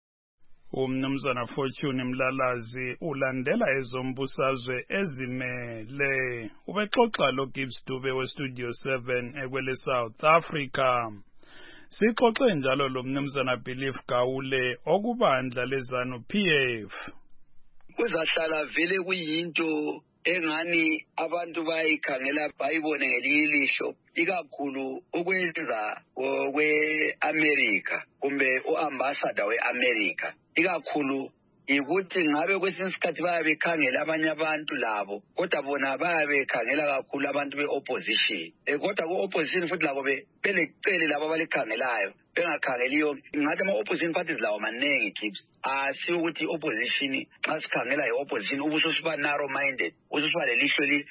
Umnumzana Fortune Mlalazi ulandela ezombusazwe ezimele. Ubexoxa lo Gibbs Dube we Studio seven ekwele South Africa. Sixoxe njalo lo mnumzana Belief Gawule okubandla leZANU-P F. Kuzahlala vele kuyinto engani abantu bayikhangela bayibone ngelihlo ikakhulu ukwenza kwe-America kumbe uambassador we-America ikakhulu ikuthi ngabe kwesinye isikhathi bayabe bekhangela abanye abantu labo kodwa bona bayabe bekhangela kakhulu abantu be-opposition e kodwa ku-opposition futhi labo belecele labo abalikhangelayo bengakhangeliyo ngathi ama-opposition parties lawo manengi Gibbs asiyo ukuthi i-opposition xa sikhangela i-opposition ubususiba narrow minded ususiba lelihlo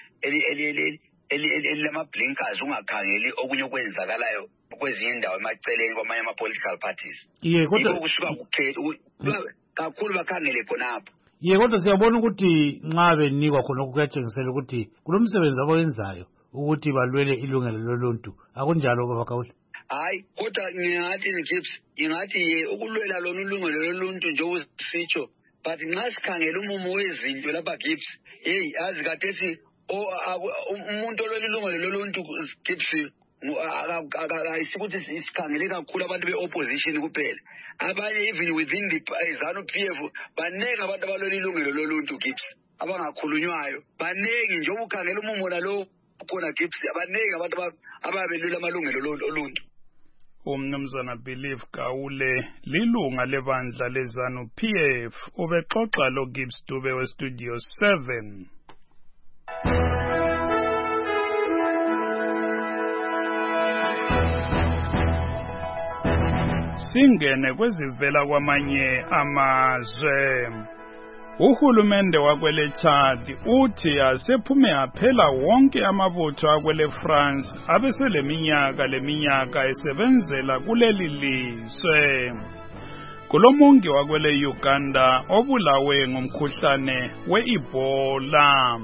elilama-blinkers ungakhangeli okunye okwenzakalayo kwezinye indawo emaceleni kwamanye ama-political parties yikho kusuka kukhetha kakhulu bakhangele khonapho. Ye kodwa siyabona ukuthi nxa benikwa khona okuyatshengisela ukuthi kulomsebenzi abawenzayo ukuthi balwele ilungelo loluntu akunjalo baba Gawule. Hayi kodwa ngingathi Gibbs ingathi ukulwela lona ilungelo loluntu nje usitsho but nxa sikhangela umumo wezinto lapha Gibbs hey azi kathethi umuntu olwela ilungelo loluntu Gibbs ayisikuthi isikhangele kakhulu abantu be-opposition kuphela. Abanye even within the ZANU-P F baningi abantu abalwela ilungelo loluntu Gibbs abangakhulunywayo, baningi njengoba ukhangela umumo nalo khona Gibbs, baningi abantu ababelwela amalungelo oluntu. Umnumzana Believe Gaule lilunga lebandla leZANU-P F ubexoxa lo Gibbs Dube weStudio seven. Singene kwezivela kwamanye amazwe. Uhulumende wakwele Chad uthi asephume aphela wonke amabutho akwele France abesele minyaka leminyaka esebenzela kuleli lizwe. Kulomongi wakwele Uganda obulawe ngumkhuhlane we-Ebola.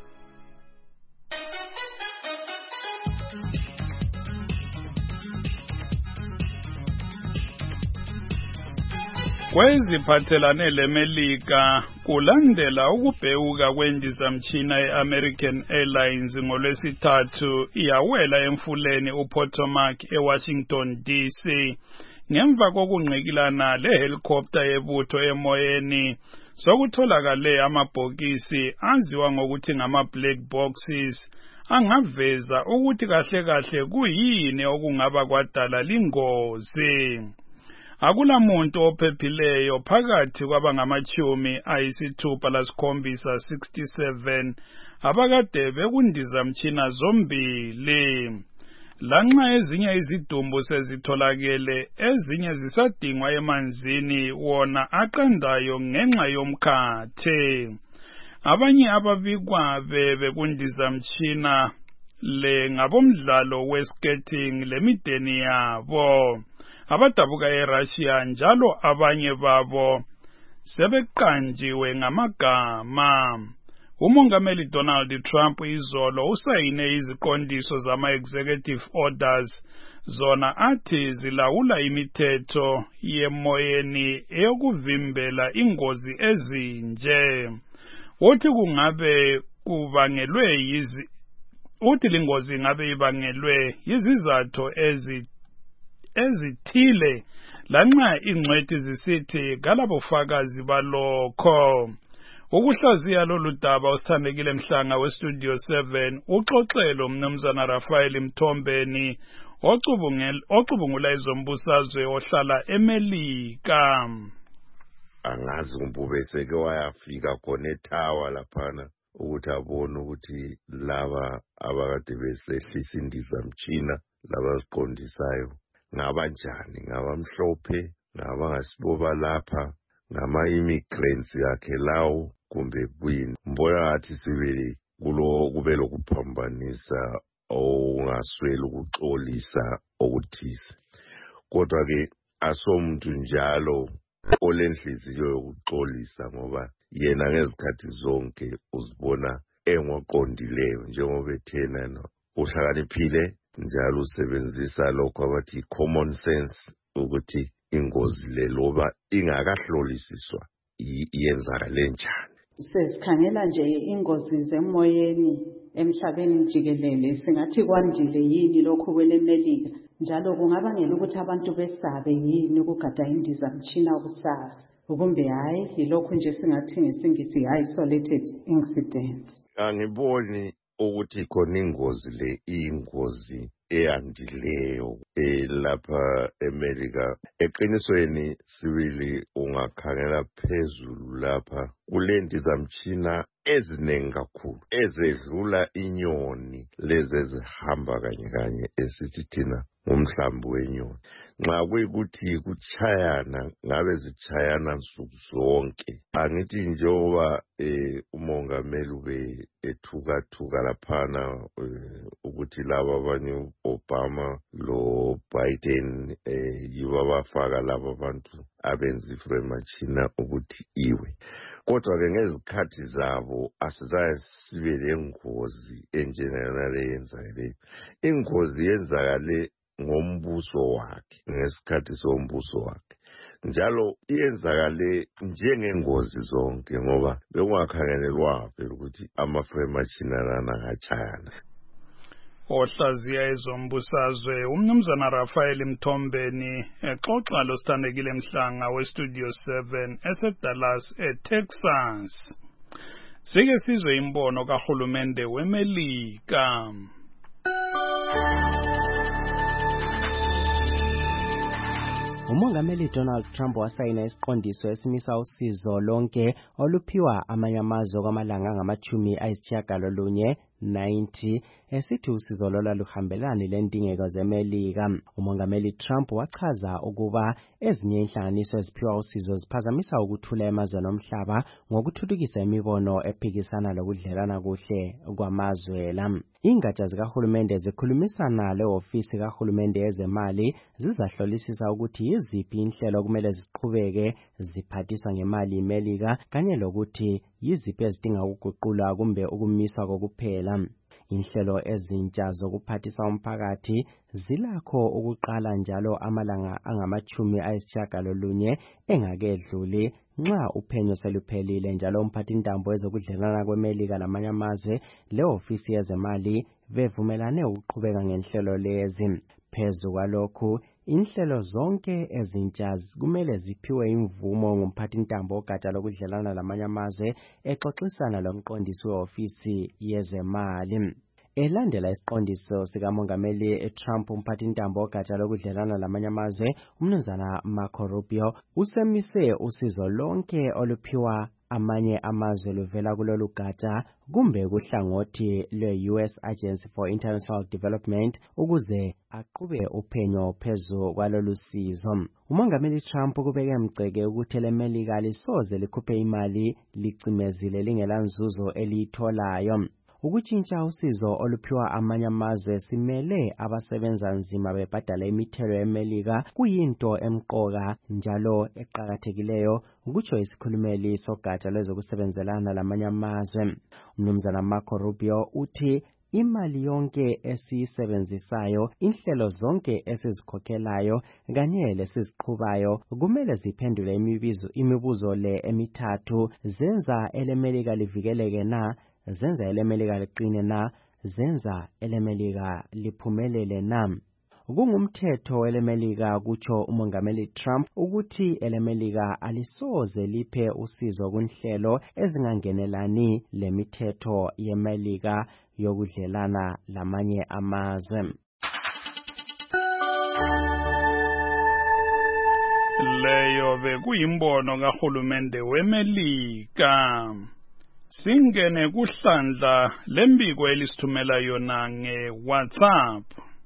Kweziphathelane leMelika kulandela ukubhewuka kwendizamtshina ye-American Airlines ngolwesithathu iyawela emfuleni uPotomac eWashington D C ngemva kokungqikilana lehelicopter yebutho emoyeni sokutholakale amabhokisi aziwa ngokuthi ngama-black boxes angaveza ukuthi kahle kahle kuyini okungaba kwadala lingozi. Akula muntu ophephileyo phakathi kwabangamachumi ayisithupha lasikhombisa sixty-seven abakade bekundizamtshina zombili. Lanxa ezinye izidumbu sezitholakele, ezinye zisadingwa emanzini wona aqandayo ngenxa yomkhathe. Abanye ababikwa bekundizamtshina le ngabomdlalo weskating lemideni yabo abadabuka eRussia, njalo abanye babo sebeqanjiwe ngamagama. Umongameli Donald Trump izolo usayine iziqondiso zama-executive orders zona athi zilawula imithetho yemoyeni eyokuvimbela ingozi ezinje. Uthi kungabe kubangelwe yizi uthi lingozi ngabe ibangelwe yizizathu ezi ezithile lanxa ingcwethi zisithi galabofakazi balokho. Ukuhlaziya lolu daba usithandekile Mhlanga weStudio seven uxoxelo umnumzana Rafael Mthombeni ocubungula izombusazwe ohlala eMelika. Angazi kumbube seke wayafika khona eTower laphana ukuthi abone ukuthi laba abakade besehlisa indizamtshina laba ziqondisayo ngabanjani, ngabamhlophe, ngabangasiboba lapha, ngama-immigrants yakhe lawo kumbe kwini. Mbona ngathi sibili kulo kube lokuphambanisa okungasweli ukuxolisa okuthize. Kodwa-ke asomuntu njalo olenhliziyo yokuxolisa ngoba yena ngezikhathi zonke uzibona engoqondileyo njengoba ethena no uhlakaniphile njalo usebenzisa lokho abathi common sense ukuthi ingozi le loba ingakahlolisiswa iyenzakale njani. Sesikhangela nje ingozi zemoyeni emhlabeni jikelele, singathi kwandile yini lokho kweleMelika, njalo kungabangela ukuthi abantu besabe yini ukugada indizamtshina kusasa, kumbe hayi yilokho nje singathi ngesingisi isolated incident. Angiboni ukuthi khona ingozi le ingozi eyandileyo elapha eMelika. Eqinisweni sibili ungakhangela phezulu lapha kulendizamtshina eziningi kakhulu ezedlula inyoni lezi ezihamba kanye kanye esithi thina ngumhlambi wenyoni. Nxa kuyikuthi kuchayana ngabe zichayana nsuku zonke. Angithi njengoba eh, umongameli ube ethuka-thuka laphana eh, ukuthi laba abanye Obama lo Biden eh, yibo abafaka laba abantu abenza ifremachina ukuthi iwe. Kodwa-ke ngezikhathi zabo asizaye sibe lengozi enjengalale yenzakale. Ingozi yenzakale ngombuso wakhe, ngesikhathi sombuso wakhe, njalo iyenzakale njengengozi zonke ngoba bekungakhangelelwa phela ukuthi amafremachina lana ngachayana. ohlaziya ezombusazwe umnumzana Rafael Mthombeni exoxa losithandekile Mhlanga weStudio seven eseDallas eTexas. Sike sizwe imbono kahulumende weMelika. Umongameli Donald Trump wasayina isiqondiso esimisa usizo lonke oluphiwa amanye amazwe kwamalanga angamachumi ayisitshiyagalolunye ninety esithi usizo lola luhambelani lendingeko zeMelika. Umongameli Trump wachaza ukuba ezinye inhlanganiso eziphiwa usizo ziphazamisa ukuthula emazweni omhlaba ngokuthuthukisa imibono ephikisana lokudlelana kuhle kwamazwe la. Ingatsha zikahulumende zikhulumisana le-ofisi kahulumende yezemali zizahlolisisa ukuthi yiziphi inhlelo okumele ziqhubeke ziphathiswa ngemali iMelika kanye lokuthi yiziphi ezidinga ukuguqulwa kumbe ukumiswa kokuphela. Inhlelo ezintsha zokuphathisa umphakathi zilakho ukuqala njalo amalanga angamachumi ayisitshiyagalolunye engakedluli nxa uphenyo seluphelile njalo umphathintambo ezokudlelana kweMelika lamanye amazwe le-ofisi yezemali bevumelane ukuqhubeka ngenhlelo lezi. Phezu kwalokhu, inhlelo zonke ezintsha kumele ziphiwe imvumo ngumphathintambo ogatsha lokudlelana lamanye amazwe exoxisana lomqondisi we-ofisi yezemali. Elandela isiqondiso sikamongameli Trump, umphathintambo ogatsha lokudlelana lamanye amazwe umnumzana Marco Rubio usemise usizo lonke oluphiwa amanye amazwe luvela kulolu gatsha kumbe kuhlangothi lwe-U S Agency for International Development ukuze aqhube uphenyo phezu kwalolu sizo. Umongameli Trump kubeke mgceke ukuthi leMelika lisoze likhuphe imali licimezile lingelanzuzo eliyitholayo. Ukutshintsha usizo oluphiwa amanye amazwe simele abasebenza nzima bebhadala imithelo yeMelika kuyinto emqoka njalo eqakathekileyo, kutsho isikhulumeli sogatsha lwezokusebenzelana lamanye amazwe. Umnumzana Marco Rubio uthi imali yonke esiyisebenzisayo, inhlelo zonke esizikhokhelayo kanye lesiziqhubayo kumele ziphendule imibuzo imibuzo le emithathu: zenza eleMelika livikeleke na, zenza eleMelika liqine na, zenza eleMelika liphumelele na. Kungumthetho weleMelika, kutsho umongameli Trump, ukuthi eleMelika alisoze liphe usizo kunhlelo ezingangenelani lemithetho yeMelika yokudlelana lamanye amazwe. Leyo bekuyimbono kahulumende weMelika. Singene kuhlandla lembiko elisithumela yona nge-WhatsApp.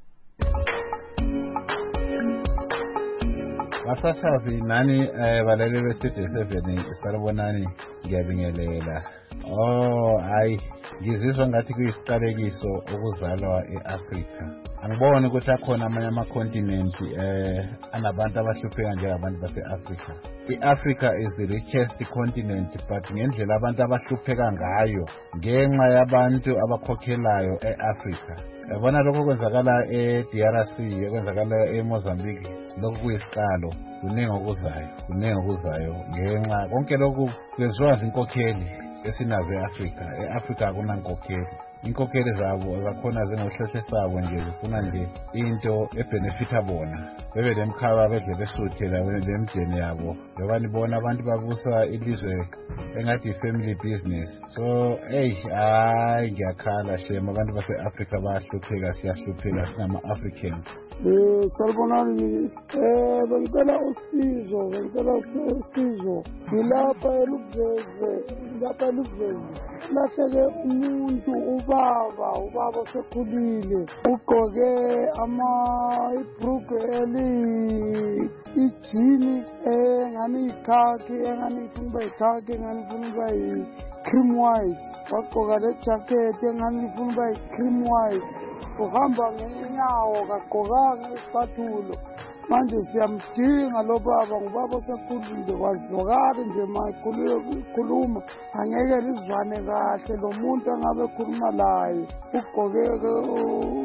Basasazi nani eh balele beStudio seven salibonani, ngiyabingelela. Oh hayi, ngizizwa ngathi kuyisiqalekiso ukuzalwa eAfrika. Angiboni ukuthi akhona amanye ama-continent eh anabantu abahlupheka njengabantu base-Afrika. I-Africa is the richest continent, but ngendlela abantu abahlupheka ngayo ngenxa yabantu abakhokhelayo e-Afrika. Yabona lokho kwenzakala e-D R C, kwenzakala eMozambique, lokho kuyisiqalo. Kuningi okuzayo, kuningi okuzayo ngenxa konke lokhu kwenziwa zinkokheli esinazo e-Afrika. E-Afrika akunankokheli. Inkokheli zabo zakhona zingohlehlo sabo nje, zifuna nje into ebenefita bona. Bebe lemkhaba bedle besuthela lemdeni yabo. Ngoba nibona abantu babusa ilizwe engathi family business. So hey, hayi ngiyakhala shema, abantu base-Afrika bayahlupheka, siyahlupheka singama-Africans. Eh salibonani, eh bengicela usizo, bengicela usizo. Ngilapha eLugeze, ngilapha eLugeze. Lahleke umuntu ubaba, ubaba osekhulile, ugqoke ama ibhrugu eli ijini engani ikhakhi, engani ifuna uba ikhakhi, engani ifuna uba i-cream white, wagqoka le jacket engani ifuna uba i-cream white, uhamba ngenyawo kagqokanga isicathulo. Manje siyamdinga lo baba, ngubaba osekhulile, wazwakali nje ma ekhuluma, angeke lizwane kahle lo muntu angabe ekhuluma laye. Ugqoke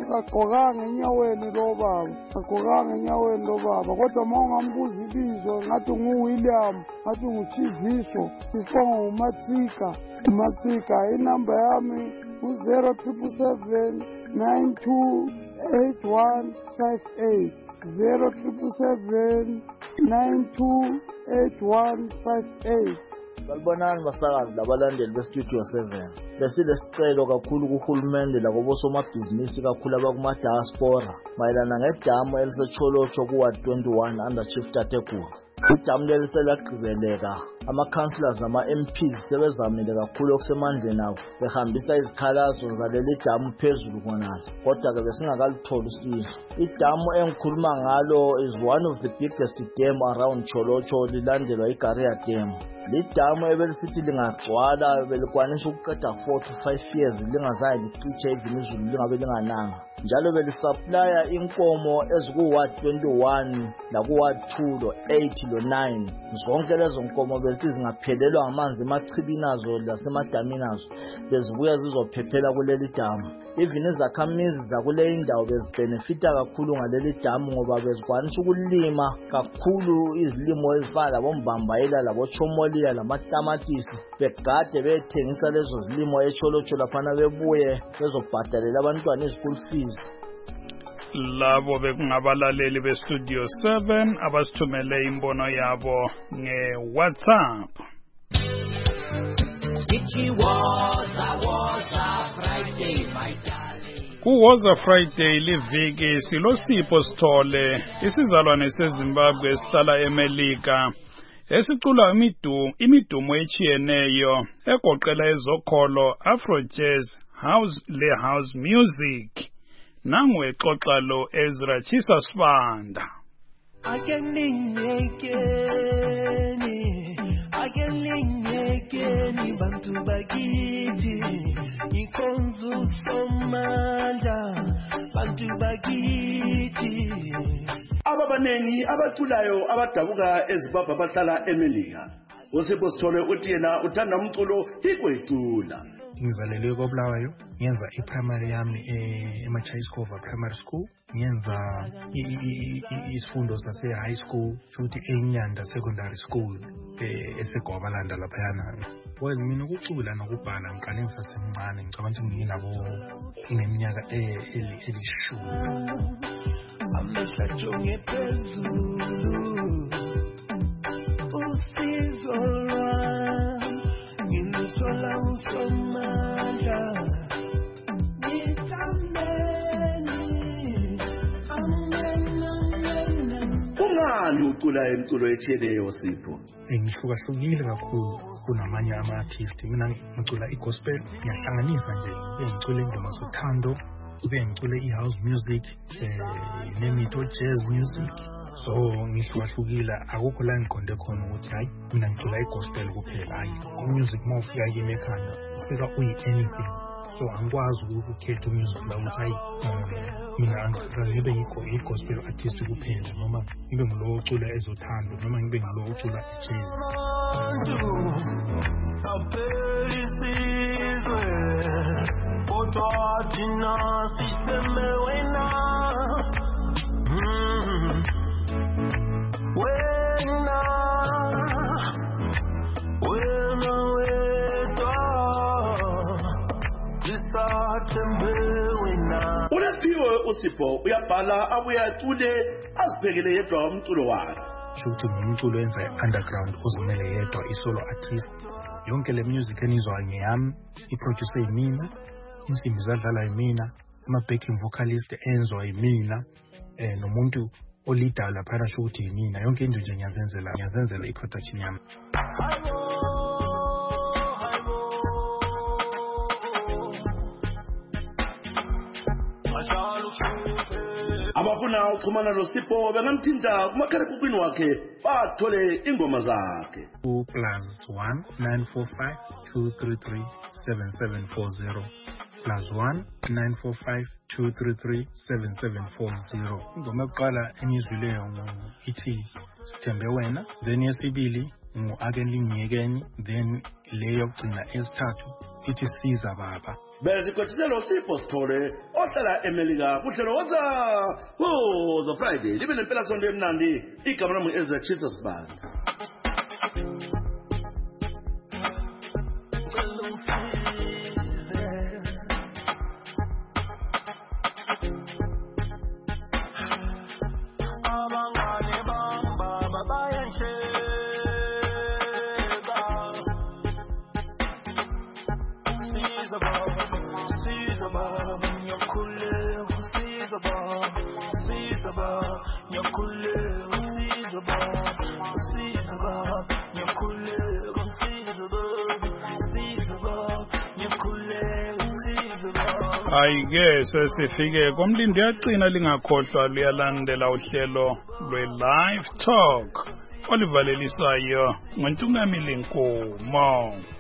akagqokanga enyaweni lo baba agqokanga enyaweni lo baba kodwa uma ungambuza ibizo ngathi nguWilliam ngathi nguChiziso isifongo nguMatsika Matsika inamba yami u-zero triple seven nine two eight one five eight zero triple seven nine two eight one five eight. Salibonani basakazi labalandeli bestudio seven. Besilesicelo kakhulu kuhulumende lakobosomabhizinisi kakhulu abakuma-diaspora mayelana ngedamu elisecholotsho kuward twenty-one under Chief Tatekulu. Idamu leli selagqibeleka. Ama-councillors nama-M Ps sebezamile kakhulu okusemandleni abo behambisa izikhalazo zaleli damu phezulu khonala, kodwa-ke besingakalitholi usizo. Idamu engikhuluma ngalo is one of the biggest dam around Cholocho, lilandelwa iGaria Dam. Lidamu ebelisithi lingagcwala belikwanisa ukuqeda four to five years lingazange licitshe even izulu lingabe lingananga. Njalo belisuplya inkomo ezikuward twenty-one lakuward two lo eight lo nine. Zonke lezo nkomo belithi zingaphelelwa amanzi emachibini azo lasemadamini azo bezibuya zizophephela kuleli damu. Even izakhamizi zakule indawo bezibhenefita kakhulu ngaleli damu ngoba bezikwanisa ukulima kakhulu izilimo ezifana labombambayela labochomolia lamatamatisi begade bethengisa lezo zilimo eCholocho laphana bebuye bezobhadalela abantwana i-school fees. Labo bekungabalaleli bestudio seven abasithumele imbono yabo nge-WhatsApp. Kuwoza Friday liviki silosipho Sithole isizalwane seZimbabwe esihlala eMelika esicula imidumo imidumo echiyeneyo egoqela ezokholo, Afro jazz, house le house music. Nangu exoxa lo Ezra Chisa Sibanda. Akeningekeni akeningekeni bantu bakithi ikonzu somandla bantu bakithi. Ababanengi abaculayo abadabuka eZimbabwe abahlala eMelika. Usipho Sithole uthi yena uthanda umculo ikwecula. Ngizalelwe koBulawayo, ngenza i-primary yami eMachayiscova Primary School, ngenza isifundo sase-high school futhi eNyanda Secondary School eseGwabalanda laphayana. Well, mina ukucula nokubhala ngiqale ngisasemncane, ngicabanga ukuthi ngilabo neminyaka elishumi. Amehla jonge phezulu usizo lwami ngiluthola usomandla ngithandeni Ungani ucula emculo echiyeneyo Sipho? Ngihlukahlukile kakhulu kunamanye ama-artist. Mina ngicula i-gospel, ngiyahlanganisa nje, ngicula ingoma zothando, ube ngicule i-house music, nemito jazz music. So ngihlukahlukile, akukho la ngiqonde khona ukuthi hayi mina ngicula i-gospel kuphela. Hayi, umusic uma ufika kimi ekhanda ufika uyi-anything. So angikwazi ukukhetha umusic la ukuthi hayi mina ngibe i-gospel artist kuphela, noma ngibe ngulo ocula ezothando, noma ngibe ngulo ocula i-jazz. Kodwa thina siseme wena wena wena wedwa sisathembe wena. Unesiphiwe uSipho uyabhala abuye acule aziphekele yedwa umculo wakhe. Shuthi ngumculo wenza underground ozimele yedwa, i-solo artist. Yonke le music enizwa ngeyami, i-producer yimina, insimbi zadlala yimina, ama-backing vocalist enzwa yimina, eh nomuntu oleader laphana shuthi yimina. Yonke into nje ngiyazenzela ngiyazenzela i-production yami. Abafuna ukuxhumana noSipho bengamthinta kumakhalekhukhwini wakhe bathole ingoma zakhe. U plus one nine four five two three three seven seven four zero plus one nine four five two three three seven seven four zero. Ingoma yokuqala engizwileyo ithi Sithembe Wena, then yesibili ngu-akelinyekenye then leyo yokugcina esithathu ithi siza baba. Besikothiselo Sipho Sithole ohlala eMelika kuhlelo woza woza Friday libe nempela sonto emnandi igama lami Ezra Jesus Band. Ayike sesifike komlindi yaqina lingakhohlwa luyalandela uhlelo lwe-Live Talk olivalelisayo ngoNtungamili Nkomo.